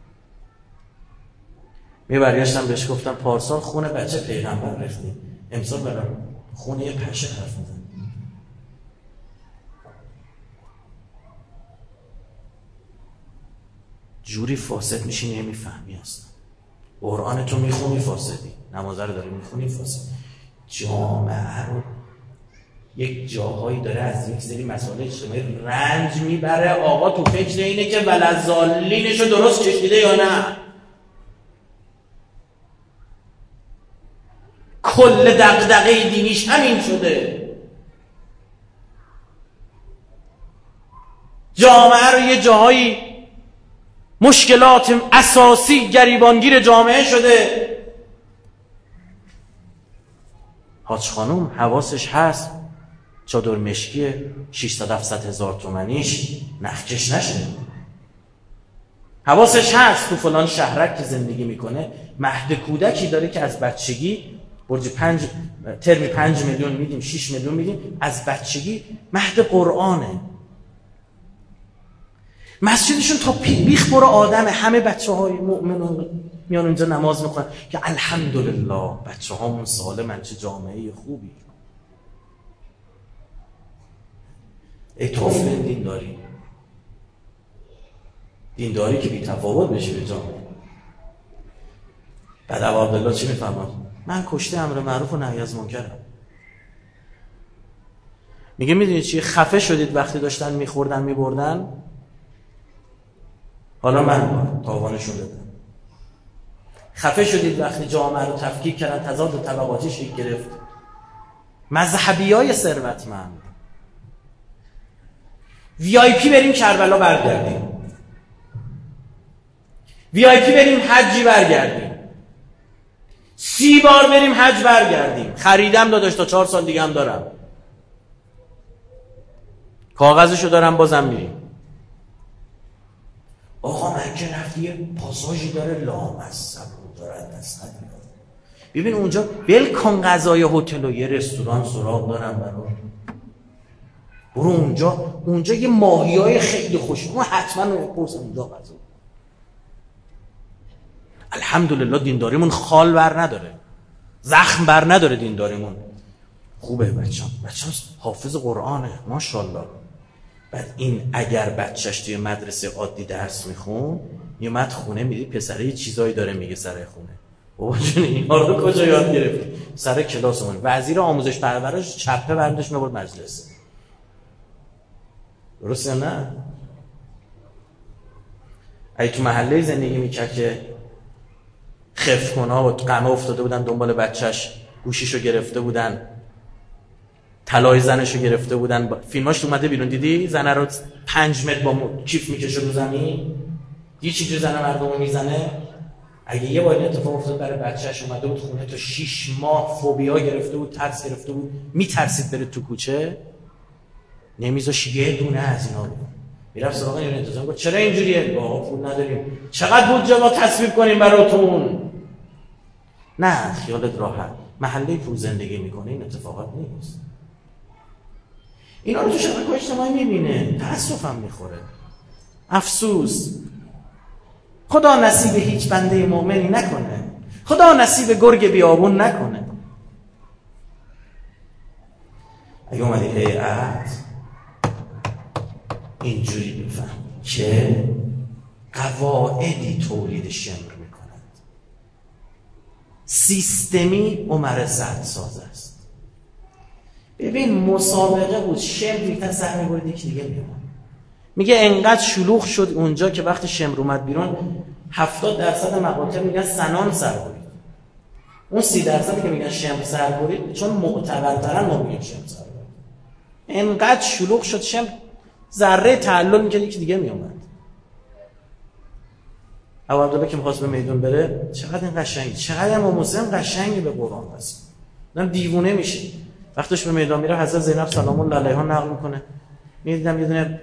برگشتم بهش گفتم پارسال خون بچه پیغمبر ریختیم، امسال برام خون یه پشه حرف میزنی. جوری فاسد میشی نمیفهمی اصلا. قرآن تو میخونی فاسدی، نمازه رو داری میخونی فاسد. جامعه رو یک جاهایی داره از یک سری مسائل اجتماعی رنج میبره. آقا تو فکر اینه که ولذالینشو درست کشیده یا نه. کل دغدغه دینیش همین شده. جامعه رو یه جاهایی مشکلات اساسی گریبانگیر جامعه شده. حاج خانوم حواسش هست چادر مشکی 600-700 هزار تومنیش نخکش نشه. حواسش هست تو فلان شهرک که زندگی میکنه مهد کودکی داره که از بچگی برج 5 ترمی 5 میلیون میدیم 6 میلیون میدیم، از بچگی مهد قرآنه. مسجدشون تا بیخ برو آدمه، همه بچه‌های مؤمن میان اونجا نماز میخونن که الحمدلله بچه‌هامون سالمن، چه جامعه خوبی. ای طفل دینداری که بی تفاوت بشه به جامعه. بعد عبدالله چی میفهمم؟ من کشته امر معروف و نهی از منکرم. میگه میدونید چی؟ خفه شدید وقتی داشتن میخوردن میبردن، حالا من تاوانشون دادم. خفه شدید وقتی جامعه رو تفکیک کردن، تضاد و طبقاتی شکل گرفت. مذهبیای ثروتمند VIP بریم کربلا برگردیم، VIP بریم حجی برگردیم، 30 بار بریم حج برگردیم. خریدم داداش تا 4 سال دیگه هم دارم، کاغذشو دارم، بازم میریم. آقا من که رفتی یه پاساژی داره لامصب دارد دست نمیاد. ببین اونجا بلکن غذای هتل و یه رستوران سراغ دارم برام، برو اونجا یه ماهیای خیلی خوش، اون حتما رو بپرسم اونجا غذا. الحمدلله دینداریمون خال بر نداره، زخم بر نداره، دینداریمون خوبه. بچه‌م حافظ قرآنه ماشاءالله. بعد این اگر بچه‌ش توی مدرسه عادی درس میخون میومد خونه میدید پسره یه چیزایی داره میگه سر خونه، بابا جون اینا رو کجا یاد گرفتی؟ سر کلاسمون وزیر آموزش پرورش چپه بردش میبرد مجلس. درسته نه؟ اگه تو محله زندگی میکرد که خفکن‌ها و قمه افتاده بودن دنبال بچهش، گوشیشو گرفته بودن، طلای زنشو گرفته بودن، فیلماش اومده بیرون دیدی؟ زنه رو 5 متر با کیف میکشه رو زمین، دیدی چجوری زنه مردمو میزنه؟ اگه یه بار اتفاق افتاد برای بچهش، اومده بود خونه تا 6 ماه فوبیا گرفته بود، ترس گرفته بود، میترسید بره تو کوچه، نمیذاش یه دونه از اینا بود. میرفت سراغ این انتظام گفت چرا اینجوریه؟ بابا پول نداریم. چقدر بودجه ما تصویب کنیم براتون؟ نه خیالت راحت، محله پول زندگی میکنه این اتفاقات نیست. اینا رو تو شبکه‌های اجتماعی میبینه، تأسفم میخوره. افسوس. خدا نصیب هیچ بنده مؤمنی نکنه، خدا نصیب گرگ بیابون نکنه. اگه اومدی هیئت اینجوری بفهم که قواعدی تولید شمر میکنند، سیستمی عمر سدساز است. ببین مسابقه بود، شمر ریختن سر میبرید یکی دیگه میومد. میگه انقدر شلوغ شد اونجا که وقتی شمر اومد بیرون 70% مقاطع میگن سنان سر برید. اون 30% که میگن شمر سر برید چون معتبرترن ما میگن شمر سر برید. انقدر شلوغ شد شمر ذره تعلل میکرد یکی دیگه میومد. عبدالله که میخواست به میدون بره چقدر این قشنگی، چقدر امام حسین قشنگی به قرآن رسید. آدم دیوونه میشه. وقتش به میدان میره حضرت زینب سلام الله علیها نقل میکنه، میدیدم یه دونه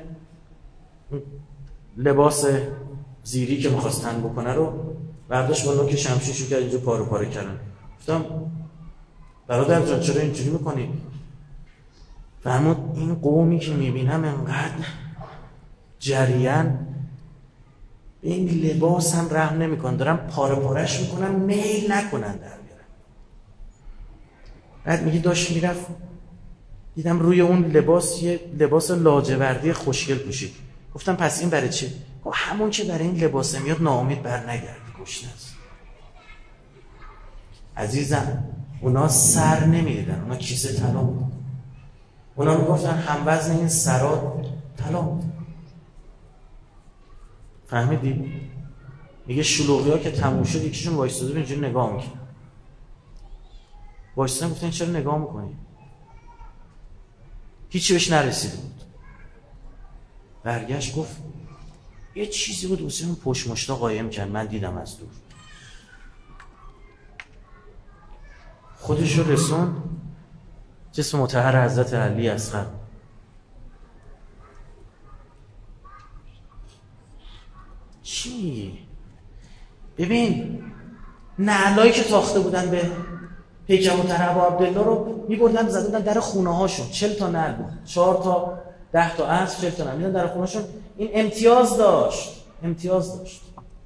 لباس زیری که میخواست تن بکنه رو برداشت با نوک شمشیرشو کرد اینجا پاره پاره کردن. گفتم برادر جان چرا اینجوری میکنی؟ فرمود این قومی که میبینم انقدر جریان به این لباس هم رحم نمیکنن، دارن پاره پارش میکنن، میل نکنن در بیارن. بعد میگه داشت میرفت دیدم روی اون لباس یه لباس لاجوردی خوشگل پوشید. گفتم پس این برای چی؟ همون که برای این لباسه میاد ناامید بر نگردی، گشنه است. عزیزم اونا سر نمیدیدن، اونا کیسه طلا بود. اونا میگفتن هم وزن این سرات طلا بود. فهمیدی؟ میگه شلوغی ها که تموم شد یکیشون وایستاده بود اینجوری نگاه میکنه. وایستادن گفتن چرا نگاه میکنی؟ هیچی بهش نرسیده بود. برگشت گفت یه چیزی بود واسه اون پشت مشتا قایم کرد، من دیدم از دور. خودش رو رسون جسم مطهر حضرت علی اصغر. چی؟ ببین نعلایی که تاخته بودن به پیکر مطهر ابا عبدالله رو میبردن زدن در خونه هاشون. 40 تا نعل بود، 4 تا 10 تا اسب، 40 تا نعل میدن در خونه هاشون. این امتیاز داشت.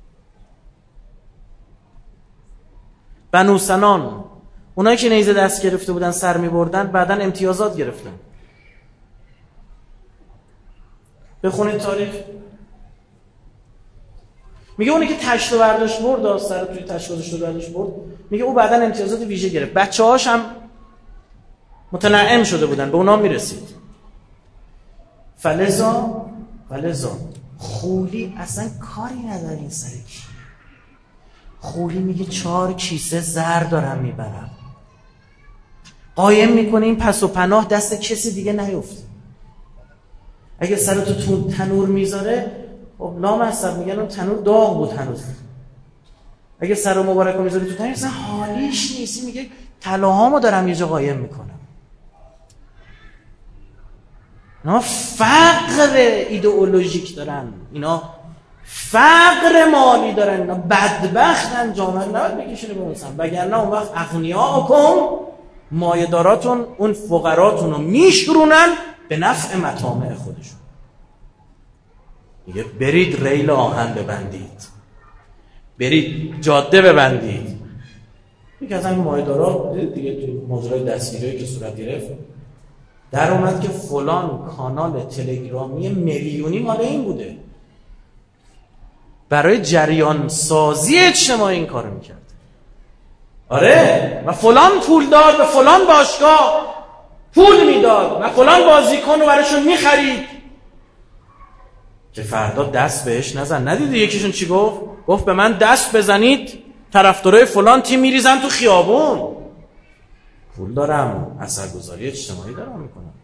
بنو سنان اونایی که نیزه دست گرفته بودن سر میبردن بعدن امتیازات گرفتن. بخونید تاریخ. میگه اونی که تشت برداشت برد، سر توی تشت گذاشت برداشت برد، میگه او بعدن امتیازات ویژه گرفت. بچه‌هاش هم متنعم شده بودن، به اونا میرسید. فلزا خولی اصلا کاری نداره این سر کی. خولی میگه 4 کیسه زر دارم میبرم، قایم میکنه این پس و پناه دست کسی دیگه نیفته. اگه سرتو تو تنور میذاره خب لامصب میگن اون تنور داغ بود هنوز. اگه سر مبارک رو میذاری تو تنور اصلا حالیش نیستی، میگه طلاهامو دارم یه جا قایم میکنم. اینا فقر ایدئولوژیک دارن، اینا فقر مالی دارن، اینا بدبختن. جامعه نباید بکشونه به اون سمت، وگرنه اون وقت اغنیاءکم مایه‌داراتون اون فقراتون رو میشورونن به نفع مطامع خودشون. میگه برید ریل آهن ببندید، برید جاده ببندید. یکی از این مایه‌دارا دیگه تو ماجرای دستگیری که صورت گرفت در اومد که فلان کانال تلگرامی میلیونی مال این بوده، برای جریان سازی اجتماعی این کارو میکرد. آره، و فلان پول داد، به فلان باشگاه پول میداد و فلان بازیکن رو براشون میخرید که فردا دست بهش نزن. ندیدی یکیشون چی گفت؟ گفت به من دست بزنید طرفدارای فلان تیم میریزن تو خیابون. پول دارم، اثرگذاری اجتماعی دارم میکنم.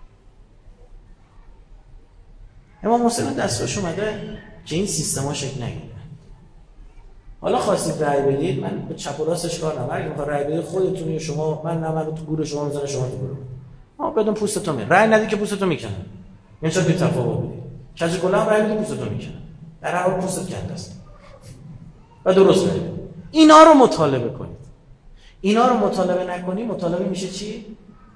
امام حسین دستش اومده که این سیستما شکل نگیره. حالا خواستید رأی بدید، من به چپ و راستش کار ندارم. اگه میخواد رأی بدید خودتون یا شما، من نه من تو گروه شما میذارم، شما تو گروه. بدون پوستتو میره. رأی ندید که پوستتو میکنه. یعنی چه بی تفاوت بدید. کج کلا رأی بدید پوستتو میکنه. در حال پوستت کنده است. و درست رأی بدید. اینا رو مطالبه کنید. اینا رو مطالبه نکنی، مطالبه میشه چی؟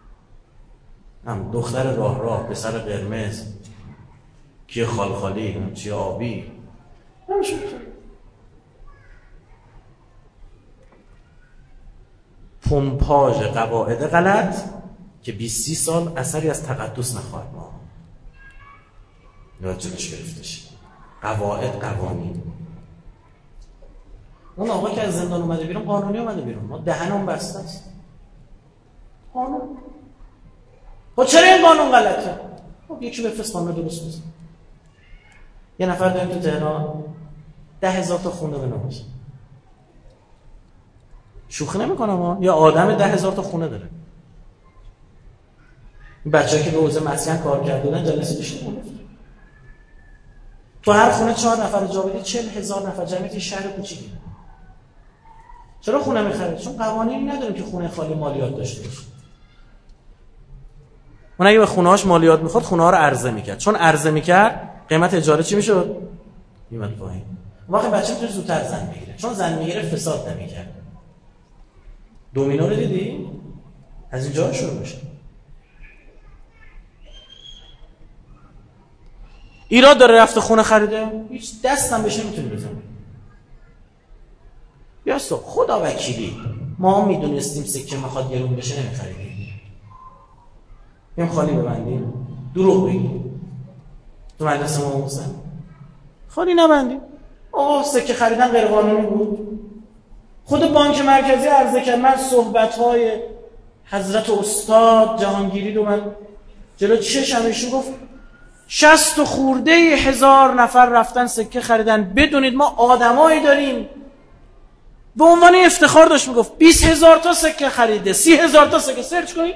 هم دختر راه پسر قرمز، کیه خالخالی، چیه آبی. نمیشه. پمپاژ قواعد غلط که 20-30 سال اثری از تقدس نخواهد ما. نواد جلوش گرفته شد. قوانین. اون آقا که از زندان اومده بیرون قانونی اومده بیرون، ما دهنم بسته است. قانون. خب چرا این قانون غلطه؟ خب یکی بفرست قانون درست بزن. یه نفر داریم تو تهران 10,000 تا خونه بنویسه. شوخی نمی‌کنم یا آدم 10,000 تا خونه داره. این بچه‌ها که به حوزه مسکن کار کردن جلسه بشینه. تو هر خونه 4 نفر جا بدی 40,000 نفر جمعیت شهر کوچیکی. چرا خونه میخره؟ چون قوانینی نداریم که خونه خالی مالیات داشته باشه. اون اگه به خونه‌هاش مالیات میخواد خونه ها رو عرضه میکرد، چون عرضه میکرد قیمت اجاره چی میشد؟ میومد پایین. واقعا بچه میتونه زودتر زن بگیره، چون زن میگیره فساد نمیکرد. دومینو رو دیدی؟ از اینجا شروع میشه. ایراد داره رفته خونه خریده، هیچ دستم بشه میتونی بزنی. یاسو خدا وکیلی ما میدونستیم سکه میخواد گرون بشه نمیخریدیم. خالی ببندیم، دروغ بگیم تو مدرسه ما موسن خالی نبندیم. سکه خریدن غیر قانونی بود. خود بانک مرکزی عرضه کرد. من صحبت‌های حضرت استاد جهانگیری رو من جلو چشم ایشون گفت 60 خورده هزار نفر رفتن سکه خریدن. بدونید ما آدمایی داریم، به عنوان افتخار داشت میگفت 20,000 تا سکه خریده، 30,000 تا سکه. سرچ کنید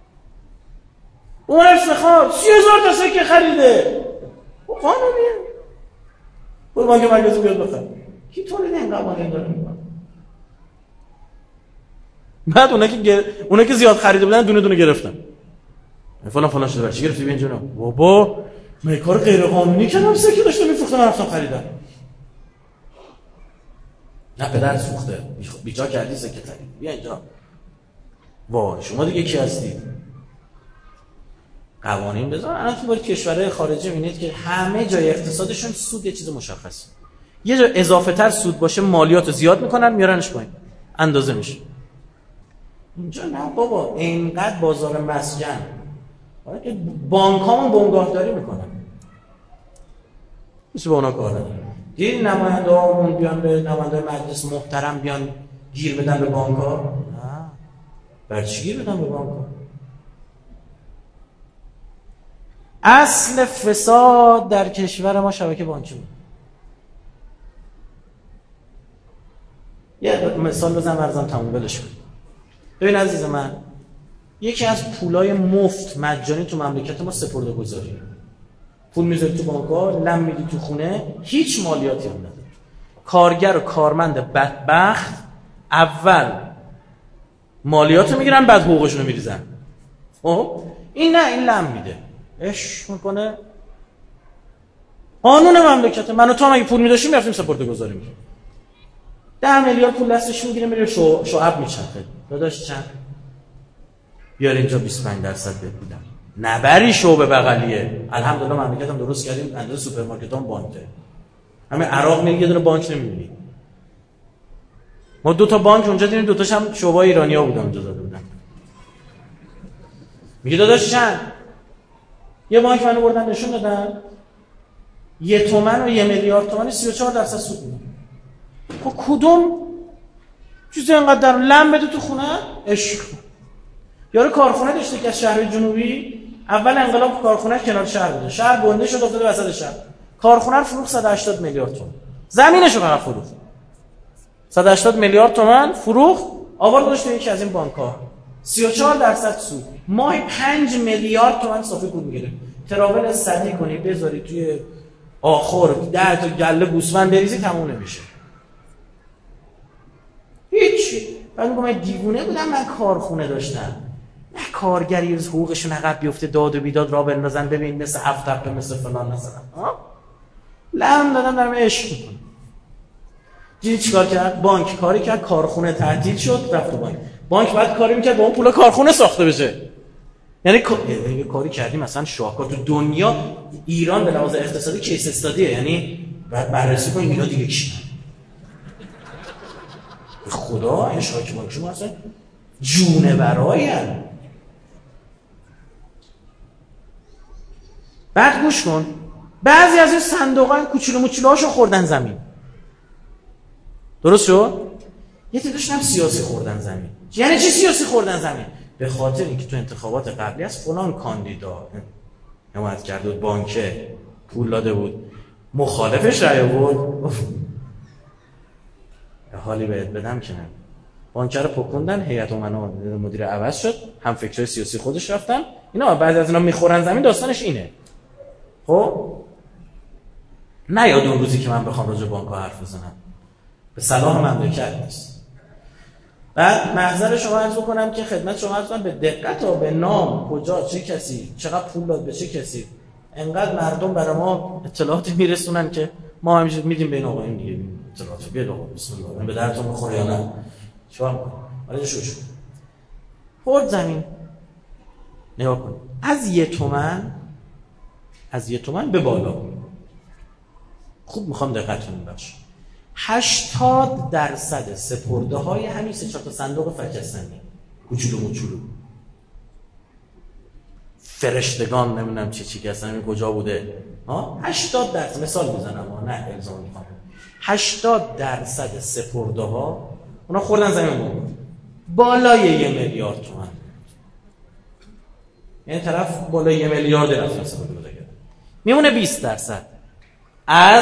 اون افتخار 30,000 تا سکه خریده. قانونیه. بود بانک مرکزی بیاد بخره. کی تولید این قوانین داره میکنه؟ بعد اونا که زیاد خریده بودن دونه دونه گرفتن. فلان شده. چی گرفتی اینجوری؟ بابا من کار غیر قانونی کردم، سکه داشتم میفروختم رفتم خریدم. نه پدر سوخته بیجا کردی سکه خرید. بیا اینجا. وای شما دیگه کی هستید؟ قوانین بذار. الان تو باید کشورهای خارجی می‌بینید که همه جای اقتصادشون سود یه چیز مشخصه. یه جا اضافه تر سود باشه مالیات زیاد میکنن میارنش پایین. اندازه میشه. اینجا نه بابا، اینقدر بازار مسکن. حالا که بانک‌هامون بنگاهداری میکنن. میشه با اونا کار نداره. این نماینده‌هامون بیان به نماینده مجلس محترم بیان گیر بدن به بانک‌ها؟ نه. برای چی گیر بدن به بانک‌ها؟ اصل فساد در کشور ما شبکه بانکی بود. یه مثال بزنم ارزم تموم بلش کنم. ببین عزیز من، یکی از پولای مفت مجانی تو مملکت ما سپرده‌گذاری. پول میذاری تو بانک‌ها، لم میدی تو خونه، هیچ مالیاتی هم نداره. کارگر و کارمند بدبخت اول مالیاتو میگیرن بعد حقوقشونو میریزن. خب این نه، این لم میده. اش میکنه. قانون مملکت من و تو هم اگه پول می‌داشتیم می‌رفتیم سپرده‌گذاری می‌کردیم. 10 میلیارد پول دستش میگیره میره شعب میچرخه. داداش چند؟ بیار اینجا 25% بهت میدم. نبری شعبه بغلیه. الحمدلله مملکتم درست کردیم، اندازه سوپرمارکتام بانکه. همه عراق میگه یه دونه بانک نمی‌بینی. ما 2 تا بانک اونجا دیدیم، 2 تاش هم شعبه ایرانی‌ها بودن اونجا داده بودن. میگه داداش چند؟ یه بانک منو بردن نشون دادن 1 تومن و 1 میلیارد تومانی 34% سود میدن. خب کدوم چیزی اینقدر در لم بده تو خونه؟ عشق. یارو کارخونه داشته که از شهر جنوبی، اول انقلاب کارخونه کنار شهر بوده، شهر گنده شد افتاده وسط شهر. کارخونه رو فروخت 180 میلیارد تومان. زمینش رو فقط فروخت. 180 میلیارد تومان فروخت، آورد داشت تو یکی از این بانک‌ها. 34% سود. ماهی 5 میلیارد تومان صافی پول میگیره. تراول صدی کنی بذاری توی آخر 10 تا گله گوسفند بریزی تموم نمیشه. هیچ. بعد میگم من دیوونه بودم، من کارخونه داشتم. نه کارگری روز حقوقشون عقب بیفته، داد و بیداد را بندازن، ببین مثل 7 حقه مثل فلان مثلا. لم دادم دارم عشق میکنم. دیدی چیکار کرد؟ بانک کاری کرد، کارخونه تعطیل شد، رفت بانک. بانک بعد کاری میکرد با اون پولا کارخونه ساخته بشه. یعنی کاری کردیم مثلا شاهکار تو دنیا. ایران به لحاظ اقتصادی کیس استادیه، یعنی بررسی کنیم اینا دیگه چی. خدا این شاکی بانکی ما اصلا جونه براین. بعد گوش کن، بعضی از این صندوق‌های کوچولو موچولوهاشو خوردن زمین. درست شد؟ یه تعدادشون هم سیاسی خوردن زمین. یعنی چی سیاسی خوردن زمین؟ به خاطر اینکه تو انتخابات قبلی از فلان کاندیدا حمایت کرده بود، بانک پول داده بود، مخالفش رأی آورد. حالی بهت بدم که نه. بانک رو پکوندن، هیئت امنا مدیر عوض شد، هم فکرای سیاسی خودش رفتن. اینا بعضی از اینا میخورن زمین، داستانش اینه. خب نه یاد اون روزی که من بخوام راجع به بانک‌ها حرف بزنم، به صلاح مملکت نیست. بعد محضر شما عرض بکنم که خدمت شما عرض کنم به دقت و به نام کجا چه کسی چقدر پول داد به چه کسی. انقدر مردم برای ما اطلاعاتی میرسونن که ما همیشه میدیم بین آقایون دیگه اطلاعات. بیاد آقا بسم الله به درتون میخوره یا نه چیکار می‌کنی؟ ولی شوشو خورد زمین. نگاه کن از 1 تومن به بالا. خوب میخوام دقتتون باشه. 80% سپرده های همین 3-4 تا صندوق فکستنی کوچولو موچولو فرشتگان نمیدونم چی که اصلا کجا بوده ها 80% مثال میزنم نه الزام میخوام 80% سپرده ها اونا خوردن زمین بالای 1 میلیارد تومان. یعنی طرف بالای 1 میلیارد رفت سپرده بوده میمونه 20% از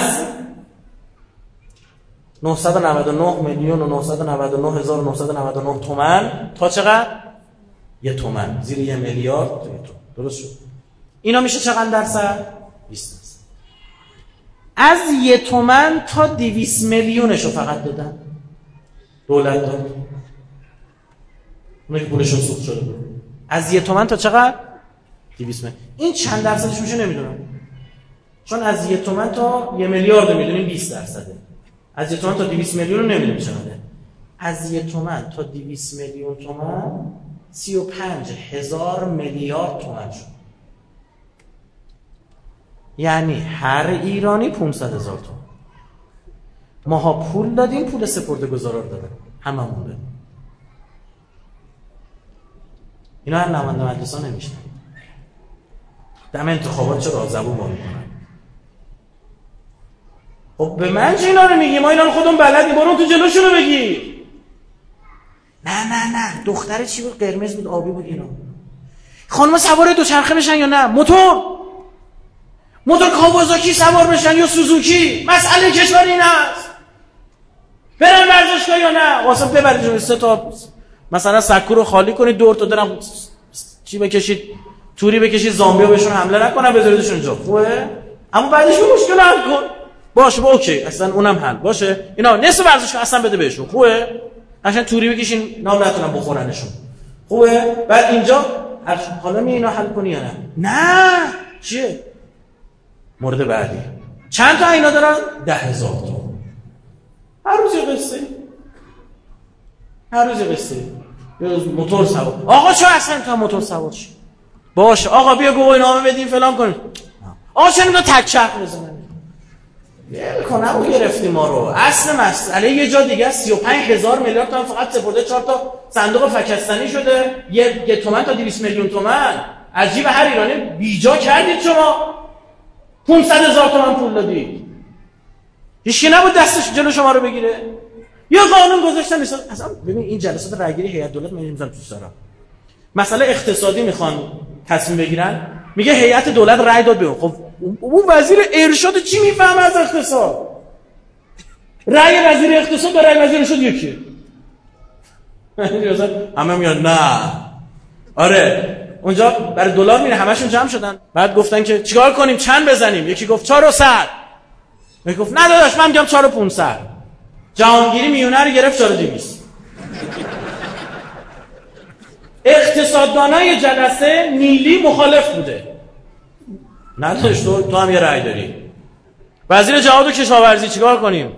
999,999,999 تومان تا چقدر؟ 1 تومن زیر 1 میلیارد تا 1 تومن. درست شد؟ اینا میشه چقدر درصد؟ 20%. از 1 تومن تا 200 میلیونشو فقط دادن دولت داد. اونایی که پولشون سوخت شده بود. از 1 تومن تا چقدر؟ 200 میلیون. این چند درصدش میشه نمیدونم. چون از 1 تومن تا 1 میلیارد میدونیم 20%. از 1 تومن تا 200 میلیون رو نمیدونیم چقدره. از 1 تومن تا 200 میلیون تومان 35,000 میلیارد تومان شد. یعنی هر ایرانی 500,000 تومان. ماها پول دادیم پول سپرده گذارا رو دادن. هممون دادیم. اینا هر نماینده مجلس ها نمیشن. دم انتخابات چرا زبون با میکنن؟ خب به من چه اینا رو میگی؟ ما اینا رو خودمون بلدی. برو تو جلوشونو بگی. نه دختر چی بود؟ قرمز بود آبی بود اینا. خانم سوار دوچرخه بشن یا نه؟ موتور کاوازاکی سوار بشن یا سوزوکی؟ مسئله کشور این است. برن ورزشگاه یا نه؟ واسه ببرید 3 تا مثلا سکو رو خالی کنید دور تا درم چی بکشید توری بکشید زامبیا بهشون حمله نکنن بذاریدشون اونجا. خوبه؟ اما بعدش مشکل حل کن. باشه با اوکی اصلا اونم حل باشه. اینا نصف ورزشگاه اصلا بده بهشون. خوبه؟ عشان توری بکشین نام نتونن بخورنشون. خوبه؟ بعد اینجا حالا می اینا حل کنی یا نه؟ چیه؟ مورد بعدی چند تا اینا دارن؟ 10,000 تا. هر روز قصه موتور سوار. آقا چرا اصلا تا موتور سوار شی؟ باشه آقا بیا گواهینامه بدیم فلان کنیم. آقا چرا اینا تک چرخ بزنن؟ ول کن او گرفتیم ما رو. اصل مسئله یه جا دیگه 35,000 میلیارد تومان فقط سپرده 4 تا صندوق فکستنی شده. 1 تومن تا 200 میلیون تومان. عجیب هر ایرانی بیجا کردید شما. 500,000 تومان پول دادید. هیچکی نبود دستش جلو شما رو بگیره. یا قانون گذاشتن مثلا اصلا ببین این جلسات رأیگیری هیئت دولت من نمیذارم تو سرا. مسئله اقتصادی میخوان تصمیم بگیرن میگه هیئت دولت رأی داد به خب اون وزیر ارشاد چی میفهمه از اقتصاد؟ رأی وزیر اقتصاد با رأی وزیر ارشاد یکیه. همه میگن نه. آره اونجا برای دلار میره همشون جمع شدن. بعد گفتن که چیکار کنیم چند بزنیم؟ یکی گفت 400. یکی گفت نه داداش من میگم 4,500. جهانگیری میونه رو گرفت 4,200. اقتصاددانای جلسه نیلی مخالف بوده. نداشت تو هم یه رأی داری. وزیر جهاد و کشاورزی چیکار کنیم؟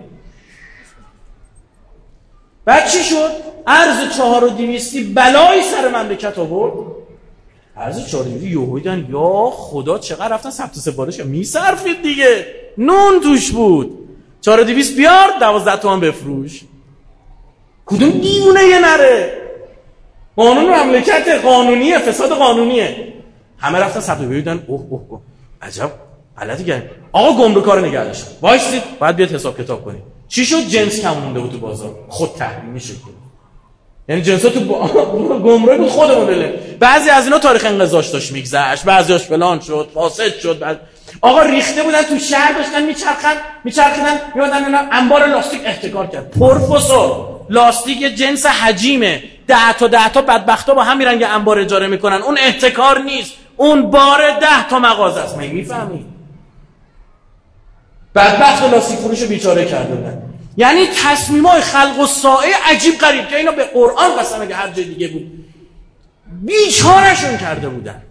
بعد چی شد؟ ارز 4,200 بلایی سر مملکت آورد. ارز 4,200 یهودیدن یا خدا چقدر رفتن ثبت سفارش میصرفید دیگه. نون توش بود. 4,200 بیار 12 تومن بفروش. کدوم دیوونه یه نره؟ قانون مملکت قانونیه، فساد قانونیه. همه رفتن ثبت بیدن اوه عجب غلطی کردیم. آقا گمرکا رو نگه داشتن. وایسید بعد بیاد حساب کتاب کنیم. چی شد؟ جنس کم مونده بود تو بازار. خود تحریمی شد. یعنی جنسا تو گمرک بود خودمون دله. بعضی از اینا تاریخ انقضاش داشت میگذشت، بعضیاش فلان شد، فاسد شد. آقا ریخته بودن تو شهر داشتن میچرخیدن میادن اینا انبار لاستیک احتکار کرد. پروفسور لاستیک جنس حجیمه. 10 تا بدبختا با هم میرن که انبار اجاره میکنن. اون احتکار نیست. اون بار 10 تا مغازه است. میفهمی؟ بدبخت لاستیک فروشو بیچاره کرده بودن. یعنی تصمیمای خلق الساعه عجیب غریب که اینا به قرآن قسم اگه هر جای دیگه بود بیچارهشون کرده بودن.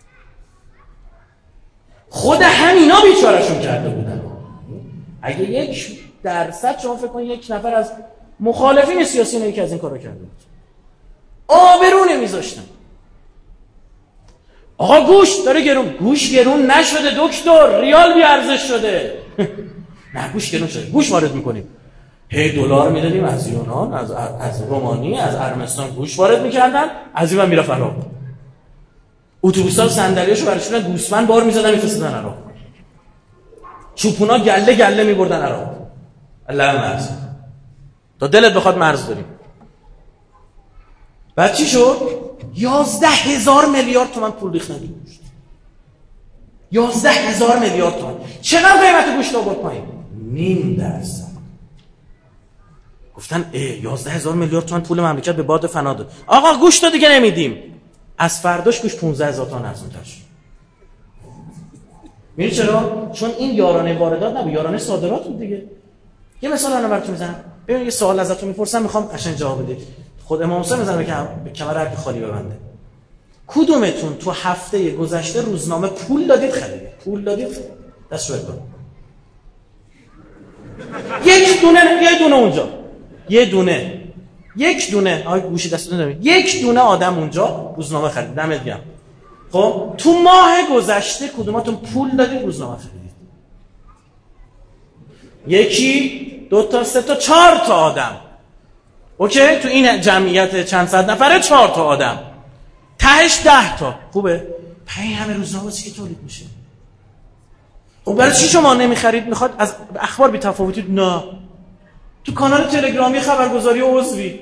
خود همینا بیچارهشون کرده بودن. اگه 1% شما فکر کنید 1 نفر از مخالفین سیاسی اینه که از این کارا کرده بود، آبرو نمیذاشتن. آقا گوش داره گوش گرون نشده دکتر، ریال بی ارزش شده. نه گوش گرون شده، گوش وارد میکنیم، هی دلار میدادیم از یونان، از رومانی، از ارمنستان گوش وارد میکردن، از این میرفت عراق. اتوبوسا صندلیاشو برشون گوسفند بار میزدن میفرستادن عراق. چوپونا گله گله میبردن عراق. الله مرز تا دلت بخواد مرز داریم. بعد چی شد؟ 11,000 میلیارد تومان پول ریختن تو گوشت. 11,000 میلیارد تومان. چقدر قیمت گوشت آورد پایین؟ 0.5%. گفتن 11,000 میلیارد تومان پول مملکت به باد فنا داد. آقا گوشت رو دیگه نمیدیم. از فرداش گوشت 15,000 تومان ارزون‌تر شد. می‌دونی چرا؟ چون این یارانه واردات نبود، یارانه صادرات بود دیگه. یه مثال الان براتون میزنم. ببین یه سوال ازتون میپرسم، میخوام قشنگ جواب بدید. خود امام حسین میزنه به کمر هر کی خالی ببنده. کدومتون تو هفته گذشته روزنامه پول دادید خرید؟ پول دادید؟ دست رو بکن. یه دونه اونجا. یک دونه آقای گوشی دستتون دارید. یک دونه آدم اونجا روزنامه خرید. دمت گرم. خب تو ماه گذشته کدوماتون پول دادید روزنامه خریدید؟ 1 2 تا 3 تا 4 تا آدم. اوکی؟ تو این جمعیت چند صد نفره 4 تا آدم. تهش 10 تا. خوبه؟ پای همه روزنامه چی که تولید میشه. خب برای چی شما نمیخرید؟ میخواد از اخبار بی تفاوتی؟ نه. تو کانال تلگرامی خبرگزاری عضوی.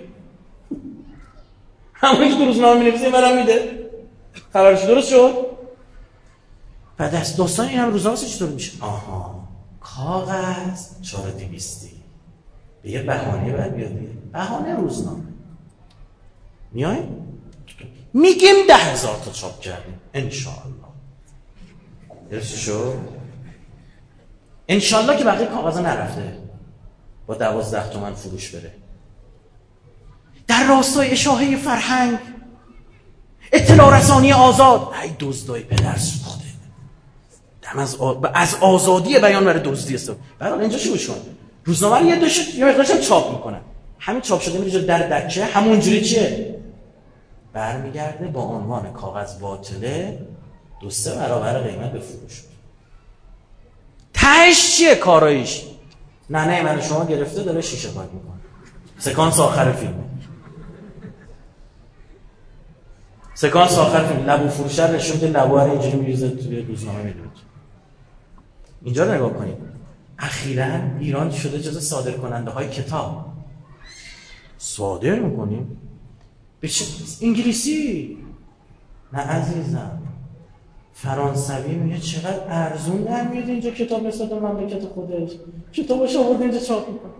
همونی که تو روزنامه می‌نویسه برام میده. خبرش درست شد؟ بعد از داستان این هم روزنامه چطور میشه؟ آها. کاغذ 4,200 به یه بهانه بعد بیاد دیگه. بهانه روزنامه. میایم؟ میگیم 10,000 تا چاپ کردیم. انشاءالله. درست شد؟ انشاءالله که بقیه کاغذا نرفته. با 12 تومن فروش بره. در راستای اشاعه فرهنگ، اطلاع رسانی آزاد، ای دزدای پدر سوخته. از آزادی بیان برای دزدی است. برای اینجا چی بشون؟ روزنامه رو یه مقدارش هم چاپ میکنن. همین چاپ شده میره در دکه، همونجوری چیه؟ برمیگرده با عنوان کاغذ باطله 2-3 برابر قیمت به فروش. تهش چیه کارایش؟ نه من شما گرفته داره شیشه پاک میکنه. سکانس آخر فیلم. لبو فروشه نشون میده، لبو رو اینجوری میریزه توی روزنامه میدود. اینجا رو نگاه کنید. اخیراً ایران شده جزو صادر کننده های کتاب. صادر میکنیم؟ به چه؟ انگلیسی؟ نه عزیزم، فرانسوی. میگه چقدر ارزون در میاد اینجا کتاب نسبت به مملکت خودش. کتابش آورده اینجا چاپ میکنه.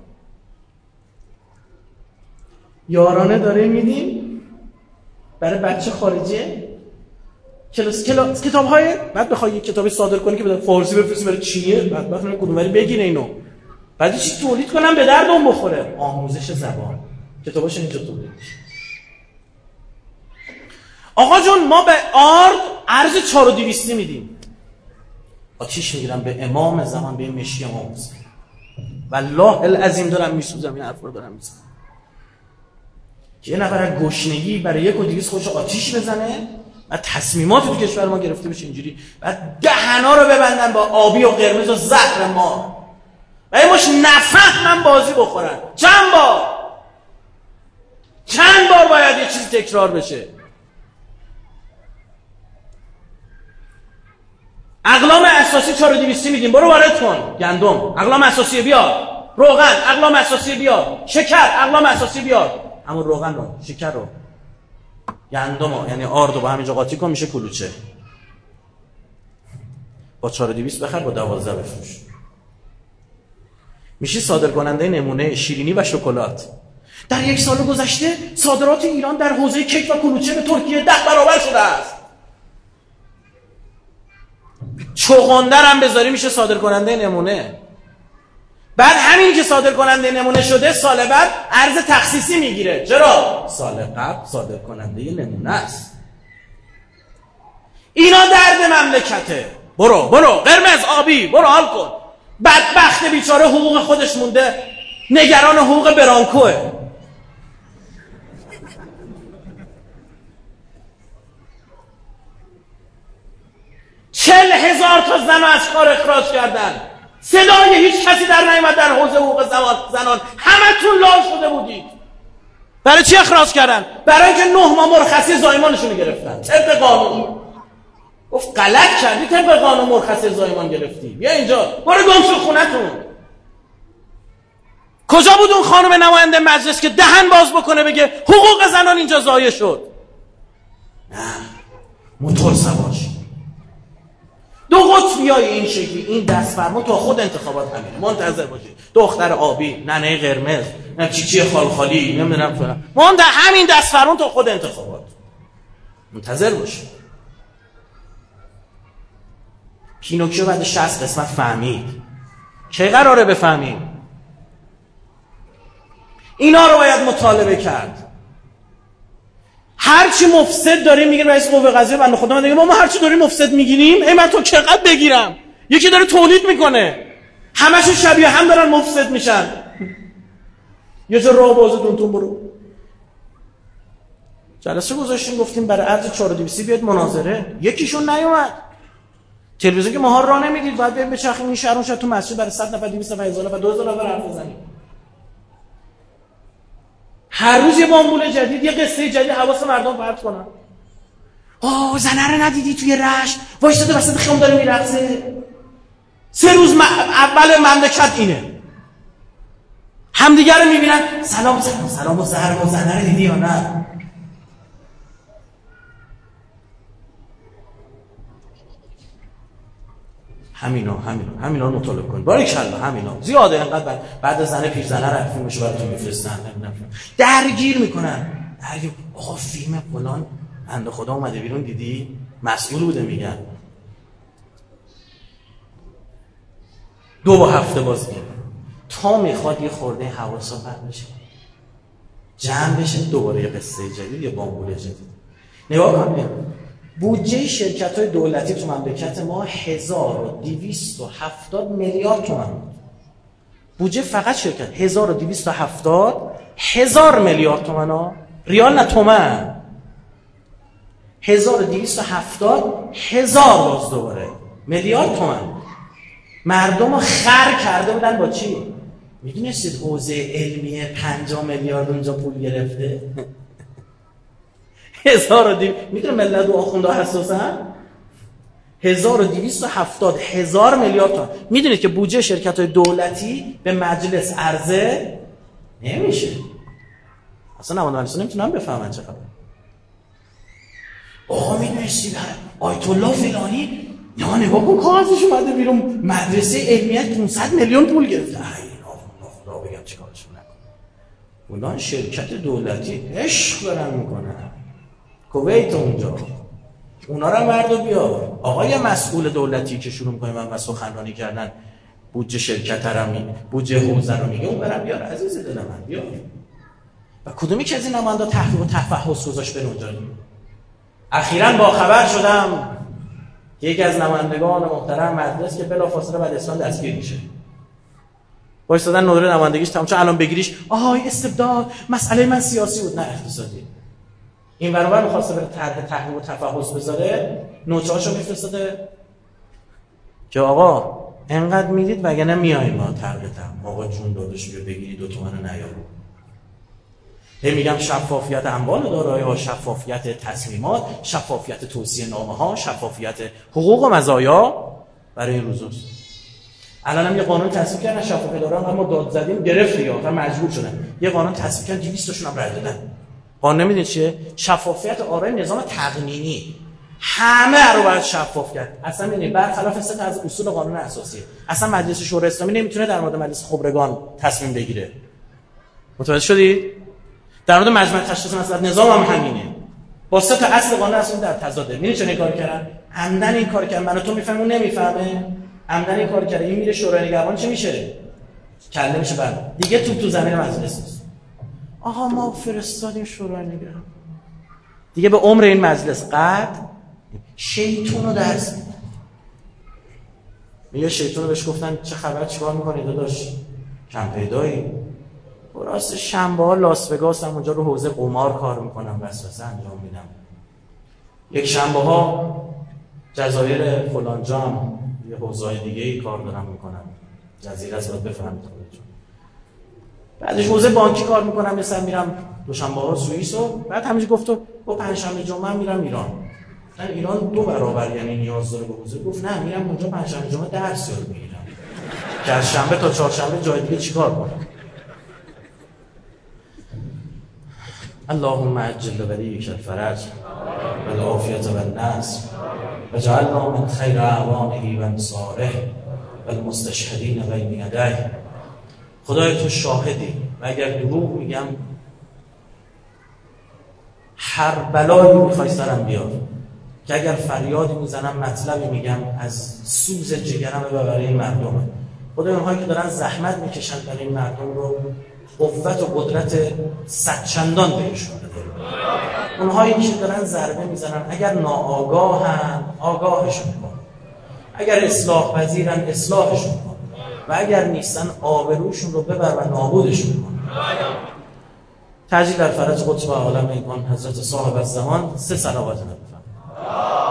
یارانه داره میدیم برای بچه خارجیه. کتاب‌های بعد بخوای یک کتابی صادر کنی که به فارسی بفرستی برای چینیه، بعد بخوام کدومری بگیره اینو. بعد چی تولید کنم به دردم بخوره؟ آموزش زبان. کتاباش اینجا تولید میشه. آقا جون ما به آرد ارز 4,200 میدیم. آتیش میگیرم به امام زمان، به مشی امام حسین. والله العظیم دارم میسوزم، این حرفا رو دارم میزنم. که یه نفر از گشنگی برای 1,200 خودش آتیش بزنه و تصمیمات تو کشور ما گرفته بشه اینجوری، بعد دهنا رو ببندن با آبی و قرمز و زهر ما و یه مش نفهمن بازی بخورن. چند بار باید یه چیز تکرار بشه؟ اقلام اساسی 4,200 میدیم، برو وارد کن. گندم اقلام اساسی بیار، روغن اقلام اساسی بیار، شکر اقلام اساسی بیار. همون روغن رو، شکر رو، گندم رو، یعنی آرد رو با همینجا قاطی کن میشه کلوچه. با 4,200 بخر، با 12 بفروش. میشه صادر کننده نمونه شیرینی و شکلات. در 1 سال گذشته صادرات ایران در حوزه کیک و کلوچه به ترکیه 10 برابر شده است. چغندر هم بذاری میشه صادر کننده نمونه. بعد همین که صادر کننده نمونه شده سال بعد ارز تخصیصی میگیره. چرا؟ سال قبل صادر کننده نمونه است. اینا درد مملکته. برو قرمز آبی برو حال کن. بدبخت بیچاره حقوق خودش مونده، نگران حقوق برانکوه. چل هزار تا زن از کار اخراج کردن، صدای هیچ کسی در نیامد در حوزه حقوق زنان. همتون لال شده بودید. برای چی اخراج کردن؟ برای اینکه 9 ماه مرخصی زایمانشون گرفتن طبق قانون. گفت غلط کردی، طبق قانون مرخصی زایمان گرفتی، بیا اینجا، برو گم شو خونتون. کجا بود اون خانم نماینده مجلس که دهن باز بکنه بگه حقوق زنان اینجا ضایع شد؟ نه، موتور سواش. دو قطبیای این شکلی این دستفرما تا خود انتخابات همینه. منتظر باشید. دختر آبی، ننه قرمز، چیچی خالخالی، نمیدونم فلان. همین دستفرما تا خود انتخابات. منتظر باشید. پینوکیو بعد 60 قسمت فهمید. کی قراره بفهمیم؟ اینا رو باید مطالبه کرد. هرچی مفسد داریم میگیم رئیس قوه قضاییه بنده خدا من دیگه ما هرچی داریم مفسد میگیریم. ای من تو چقدر بگیرم؟ یکی داره تولید میکنه، همشون شبیه هم دارن مفسد میشن. یه جا راه بازتون برو. جلسه گذاشتیم گفتیم برای ارز 4200 بیاد مناظره، یکیشون نیومد. تلویزیون که ماها راه نمیدید، باید بریم بچرخیم این شهر اون شهر تو مسجد برای 100 نفر 200 نفر 1000 نفر 2000 نفر حرف بزنیم. هر روز یه بامبول جدید، یه قصه جدید حواس مردم پرت کنن. زنه رو ندیدی توی رشت وایساده وسط خیام داره میرقصه؟ 3 روز اول مملکت اینه. همدیگه رو میبینن سلام و زهر و زنه رو دیدی یا نه؟ همینا رو مطالعه کن. باریکالله همینا زیاده. انقدر بعد زنه پیر زنه رو فیلمشو براتون میفرستن، درگیر میکنن. آقا فیلم فلان بنده خدا اومده بیرون دیدی؟ مسئول بوده میگن. 2 هفته باز میگن تا میخواد یه خورده حواسا پرت بشه، جمع بشه، دوباره یه قصه جدید، یه بامبول جدید. نگاه کن بودجه شرکت‌های دولتی تو مملکت ما 1270 میلیارد تومان. بودجه فقط شرکت 1270 هزار میلیارد تومان ها. ریال نه تومان. 1270 هزار باز دوباره میلیارد تومان. مردم رو خر کرده بودن با چی؟ میدونستید حوزه علمی 50 میلیارد اونجا پول گرفته؟ 1200 میدونه ملت و آخونده حساسن؟ 1270 هزار میلیارد تومان. میدونید که بودجه شرکت‌های دولتی به مجلس عرضه نمیشه. اصلا نماینده مجلس نمیتونن بفهمن چه خبره. آقا میدونستید آیت الله فلانی یا نگاه کن کاغذش اومده بیرون مدرسه علمیت 500 میلیون پول گرفته. خدا بگم چیکارشون نکنه. اونان شرکت دولتی عشق دارن میکنن. کویت اونجا اونا رو مرد و بیار. آقای مسئول دولتی که شروع میکنه من سخنرانی کردن بودجه شرکت رو بودجه حوزه رو میگه، اون برم بیار عزیز دل من بیار. و کدومی که از این نماینده تحقیق و تفحص گذاشت به اونجا؟ اخیراً با خبر شدم یکی از نمایندگان محترم مجلس که بلافاصله بعد اسلام دستگیر میشه. وایسادن نوره نمایندگیش تمام چون الان بگیریش استبداد مسئله من سیاسی بود نه اقتصادی. این برابر می‌خواسته بره طرح تحقیق و تفحص بذاره، نوچه‌هاشو میفرستاده که آقا انقدر میدید وگرنه میایم ما طرحتم. آقا جون داداش بیا بگیری 2 تومن نیارو. میگم شفافیت اموال دارایی‌ها، شفافیت تصمیمات، شفافیت توصیه نامه‌ها، شفافیت حقوق و مزایا برای این روزاست. الان هم یه قانون تصویب کردن شفافیت دارن، اما داد زدیم گرفت دیگه، آخر مجبور شدن یه قانون تصویب کردن 200 تاشون هم رد دادن. قانون نمیدونید چیه؟ شفافیت آرای نظام تقنینی. همه رو باید شفاف کرد. اصلا ببینید برخلاف سه تا از اصول قانون اساسی، اصلا مجلس شورای اسلامی نمیتونه در مورد مجلس خبرگان تصمیم بگیره. متوجه شدید؟ در مورد مجمع تشخیص مسئله نظام هم همینه. با سه تا اصل قانون اساسی در تضاده. می‌بینید چه کار کردن؟ عمدن این کار کردن. من و تو میفهمیم اون نمیفهمه. عمدن این کار کرده. این میره شورای نگهبان چه میشه؟ کله میشه بعد دیگه تو زمین مجلس نیست. آها ما فرستادیم شورای نگهبان، دیگه به عمر این مجلس قد شیطون رو درس میده. یه شیطون رو بهش گفتن چه خبر، چیکار میکنی داداش، کم پیدایی؟ راست شنبه ها لاس وگاس هم اونجا رو حوزه قمار کار میکنم، وسوسه انجام میدم. یک شنبه ها جزایر فلانجا هم یه حوزه دیگه ای کار دارم میکنم، جزیره است باید بفهمید خودتون. بعدش حوزه بانکی کار میکنم، مثلا میرم دوشنبه ها سوئیس و بعد همیشه گفت با پنجشنبه جمعه میرم ایران. ایران 2 برابر یعنی نیاز داره به حوزه. گفت نه میرم اونجا پنجشنبه جمعه درس یاد میگیرم که از شنبه تا چهارشنبه جای دیگه چیکار کنم. اللهم عجل لولیک الفرج والعافیة والنصر وجعلنا من خیر اعوانه و انصاره والمستشهدین بین یدیه. خدای تو شاهدی و اگر دروغ میگم هر بلایی میخوای سرم بیار، که اگر فریادی میزنم مطلبی میگم از سوز جگرم و برای این مردم. خدای اونهایی که دارن زحمت میکشن برای این مردم رو قوت و قدرت 100 چندان بهشون بده. اونهایی که دارن ضربه میزنن اگر ناآگاهن آگاهشون کن، اگر اصلاح پذیرن اصلاحشون کن و اگر نیستن آبروشون رو ببر و نابودشون کن. تعجیل در فرج قطب عالم این کن حضرت صاحب الزمان 3 صلوات نبی فرمایید.